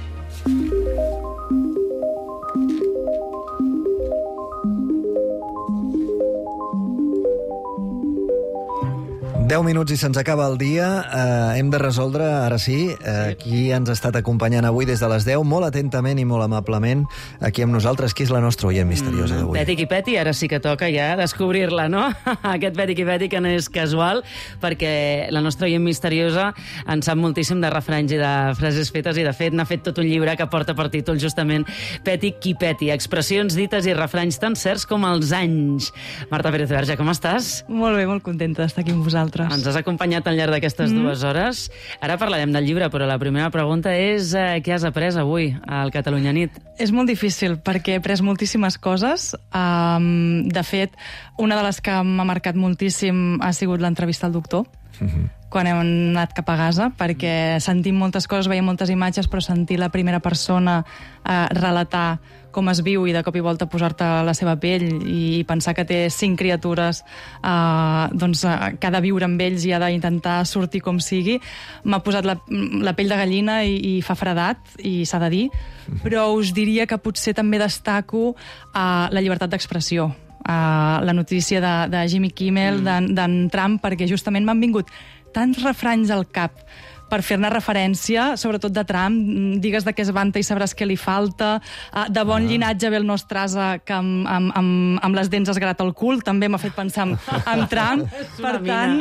10 minuts i se'ns acaba el dia. Hem de resoldre, ara sí, qui ens ha estat acompanyant avui des de les 10, molt atentament i molt amablement, aquí amb nosaltres. Qui és la nostra oient misteriosa d'avui? Peti qui peti, ara sí que toca ja descobrir-la, no? Aquest peti qui peti que no és casual, perquè la nostra oient misteriosa en sap moltíssim de refranys i de frases fetes, i de fet n'ha fet tot un llibre que porta per títol justament Peti qui peti, expressions dites i refranys tan certs com els anys. Marta Pérez Verge, com estàs? Molt bé, molt contenta d'estar aquí amb vosaltres. Ens has acompanyat al llarg d'aquestes 2 hores. Ara parlarem del llibre, però la primera pregunta és què has après avui al Catalunya Nit? És molt difícil, perquè he après moltíssimes coses. De fet, una de les que m'ha marcat moltíssim ha sigut l'entrevista al doctor, quan hem anat cap a Gaza, perquè sentim moltes coses, veiem moltes imatges, però sentir la primera persona relatar com es viu i de cop i volta posar-te a la seva pell i pensar que té 5 criatures que ha de viure amb ells i ha d'intentar sortir com sigui, m'ha posat la pell de gallina i fa fredat, i s'ha de dir, però us diria que potser també destaco la llibertat d'expressió, la notícia de Jimmy Kimmel, d'en Trump, perquè justament m'han vingut tants refranys al cap per fer-ne referència, sobretot de Trump, digues de què es vanta i sabràs què li falta, de bon llinatge ve el nostre ase que amb les dents es grata el cul, també m'ha fet pensar en Trump. Per tant,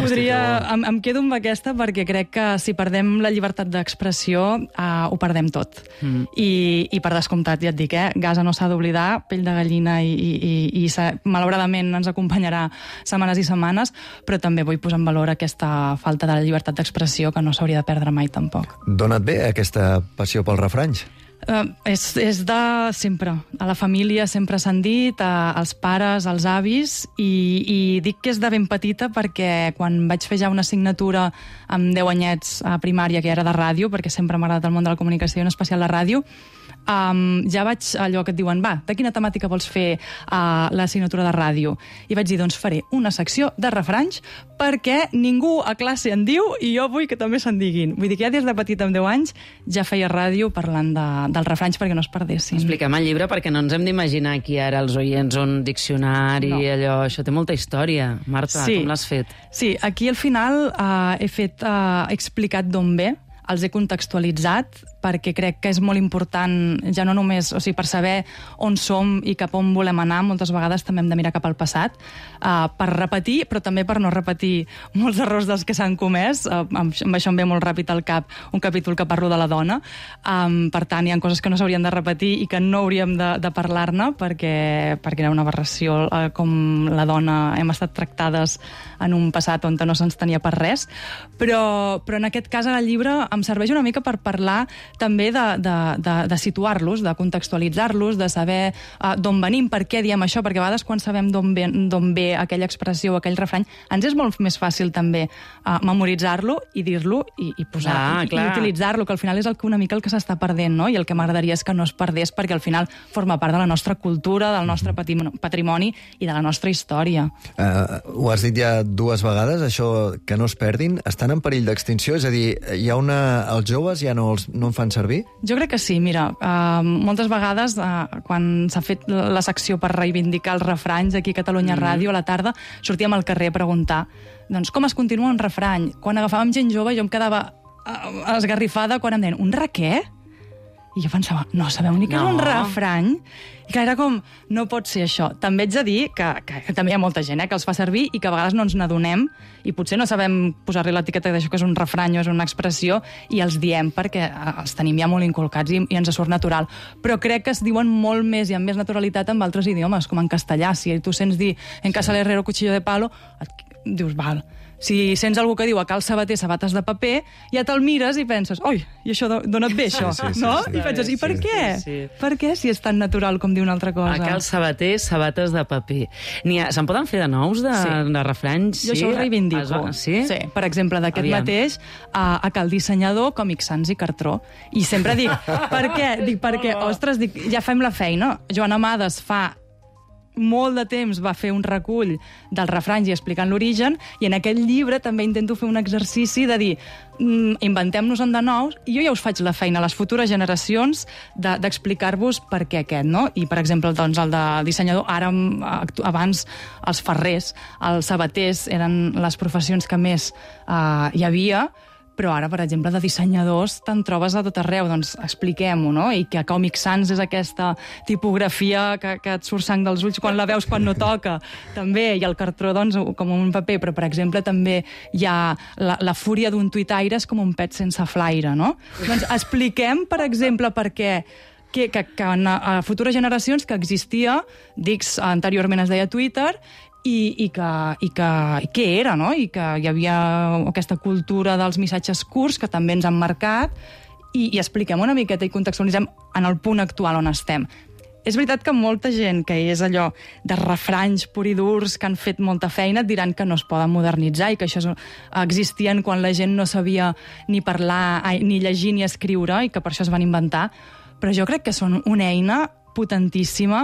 em quedo amb aquesta, perquè crec que si perdem la llibertat d'expressió ho perdem tot. I per descomptat, ja et dic, Gaza no s'ha d'oblidar, pell de gallina, i malauradament ens acompanyarà setmanes i setmanes, però també vull posar en valor aquesta falta de la llibertat d'expressió que no s'hauria de perdre mai, tampoc. D'on et ve aquesta passió pels refranys? És de sempre. A la família sempre s'han dit, als pares, als avis, i dic que és de ben petita perquè quan vaig fer ja una assignatura amb 10 anyets a primària, que era de ràdio, perquè sempre m'ha agradat el món de la comunicació, en especial la ràdio, ja vaig allò que et diuen, de quina temàtica vols fer l'assignatura de ràdio? I vaig dir, doncs faré una secció de refranys perquè ningú a classe en diu i jo vull que també se'n diguin. Vull dir que ja des de petit, amb 10 anys, ja feia ràdio parlant dels refranys perquè no es perdessin. Expliquem el llibre perquè no ens hem d'imaginar aquí ara els oients un diccionari, allò, això té molta història. Marta, com l'has fet? Sí, aquí al final he explicat d'on ve. els he contextualitzat, perquè crec que és molt important, ja no només, o sigui, per saber on som i cap on volem anar, moltes vegades també hem de mirar cap al passat, per repetir, però també per no repetir molts errors dels que s'han comès. Amb això em ve molt ràpid al cap un capítol que parlo de la dona. Per tant, hi ha coses que no s'haurien de repetir i que no hauríem de parlar-ne, perquè era una aberració com la dona hem estat tractades en un passat on no se'ns tenia per res. Però en aquest cas, el llibre em serveix una mica per parlar també de situar-los, de contextualitzar-los, de saber d'on venim, per què diem això, perquè a vegades quan sabem d'on ve aquella expressió o aquell refrany, ens és molt més fàcil també memoritzar-lo i dir-lo i posar i utilitzar-lo, que al final és una mica el que s'està perdent, no? I el que m'agradaria és que no es perdés, perquè al final forma part de la nostra cultura, del nostre patrimoni i de la nostra història. Ho has dit ja 2 vegades, això que no es perdin, estan en perill d'extinció? És a dir, els joves ja no en fan servir? Jo crec que sí, mira, moltes vegades quan s'ha fet la secció per reivindicar els refranys aquí a Catalunya Ràdio a la tarda, sortíem al carrer a preguntar doncs com es continua un refrany? Quan agafàvem gent jove jo em quedava esgarrifada quan em deien, un què? I jo pensava, no sabeu ni què és un refrany? I que era com, no pot ser això. També ets a dir que també hi ha molta gent que els fa servir i que a vegades no ens n'adonem i potser no sabem posar-li l'etiqueta d'això que és un refrany o és una expressió i els diem perquè els tenim ja molt inculcats i ens surt natural. Però crec que es diuen molt més i amb més naturalitat en altres idiomes, com en castellà. Si tu sents dir en casa el herrero cuchillo de palo, dius, val. Si sents algú que diu a cal sabater sabates de paper, ja te'l mires i penses, oi, i això d'on et ve, això? No? I penses, i per què? Per què, si és tan natural com dir una altra cosa? A cal sabater sabates de paper. Se'n poden fer de nous, de refranys? Jo això ho reivindico. Sí? Per exemple, d'aquest mateix, a cal dissenyador, Còmic Sans i Cartró. I sempre dic, per què? Dic, perquè, ostres, ja fem la feina. Joan Amades fa molt de temps va fer un recull dels refranys i explicant l'origen, i en aquest llibre també intento fer un exercici de dir inventem-nos-en de nous, i jo ja us faig la feina a les futures generacions d'explicar-vos per què aquest, no? I, per exemple, doncs, el de dissenyador, abans els ferrers, els sabaters eren les professions que més hi havia, però ara, per exemple, de dissenyadors te'n trobes a tot arreu, doncs expliquem-ho, no? I que Còmic Sans és aquesta tipografia que et surt sang dels ulls quan la veus, quan no toca, també, i el cartró, doncs, com un paper, però, per exemple, també hi ha la fúria d'un tuitaire és com un pet sense flaire, no? Doncs expliquem, per exemple, per què que a futures generacions que existia, anteriorment es deia Twitter, i què era, no? I que hi havia aquesta cultura dels missatges curts que també ens han marcat i expliquem una miqueta i contextualitzem en el punt actual on estem. És veritat que molta gent que és allò de refranys pur i durs que han fet molta feina et diran que no es poden modernitzar i que això existien quan la gent no sabia ni parlar, ni llegir ni escriure i que per això es van inventar, però jo crec que són una eina potentíssima,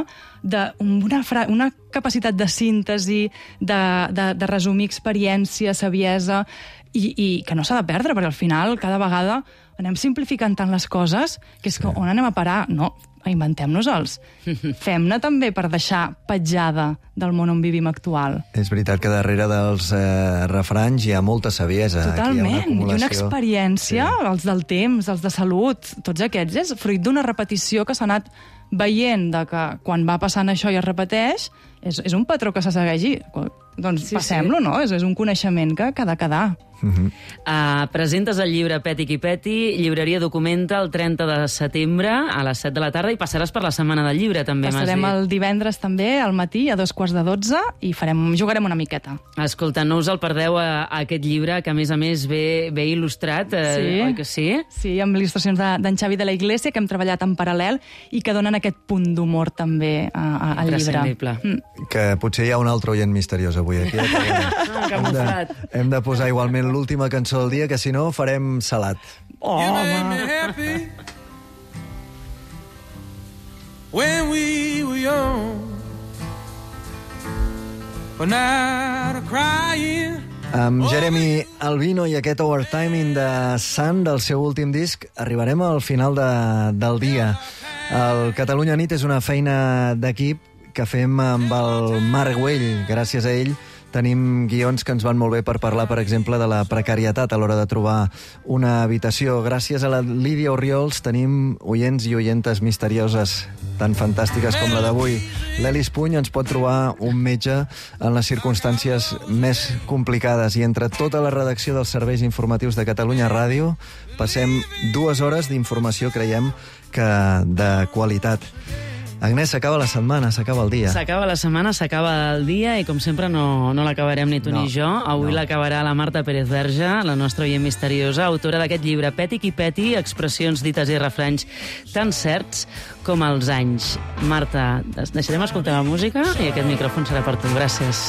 una capacitat de síntesi, de resumir experiència, saviesa, i que no s'ha de perdre, perquè al final cada vegada anem simplificant tant les coses que és que on anem a parar? No, inventem-nos-els. Fem-ne també per deixar petjada del món on vivim actual. És veritat que darrere dels refranys hi ha molta saviesa. Totalment, i una experiència, els del temps, els de salut, tots aquests, és fruit d'una repetició que s'ha anat veient que quan va passant això i es repeteix, és un patró que se segueix. Doncs passem-lo, no? És un coneixement que ha de quedar. Presentes el llibre Peti qui peti, llibreria Documenta el 30 de setembre a les 7 de la tarda i passaràs per la Setmana del Llibre també. Passarem el divendres també al matí a 2:45 i jugarem una miqueta. Escolta, no us el perdeu a aquest llibre que a més ve il·lustrat, oi que sí? Sí, amb il·lustracions d'en Xavi de la Iglesia que hem treballat en paral·lel i que donen aquest punt d'humor també al llibre. Que potser hi ha un altre oient misteriós avui aquí. Hem de posar igualment l'última cançó del dia, que si no farem salat. When we were young, but not crying. Amb Jeremy Albino i aquest Overtiming de Sun del seu últim disc arribarem al final del dia. El Catalunya Nit és una feina d'equip que fem amb el Marc Güell. Gràcies a ell Tenim guions que ens van molt bé per parlar, per exemple, de la precarietat a l'hora de trobar una habitació. Gràcies a la Lídia Oriols tenim oients i oientes misterioses tan fantàstiques com la d'avui. L'Elis Puny ens pot trobar un metge en les circumstàncies més complicades i entre tota la redacció dels serveis informatius de Catalunya Ràdio passem 2 hores d'informació, creiem, que de qualitat. Agnès, s'acaba la setmana, s'acaba el dia. S'acaba la setmana, s'acaba el dia i com sempre no l'acabarem ni tu ni jo. Avui l'acabarà la Marta Pérez Verge, la nostra oient misteriosa, autora d'aquest llibre Peti qui peti, expressions dites i refrenys tan certs com els anys. Marta, deixarem escoltar la música i aquest micròfon serà per tu. Gràcies.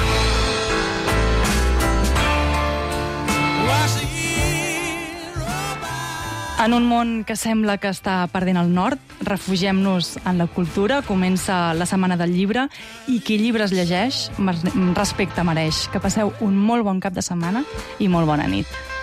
En un món que sembla que està perdent el nord, refugiem-nos en la cultura, comença la Setmana del Llibre i qui llibres llegeix, respecte mereix. Que passeu un molt bon cap de setmana i molt bona nit.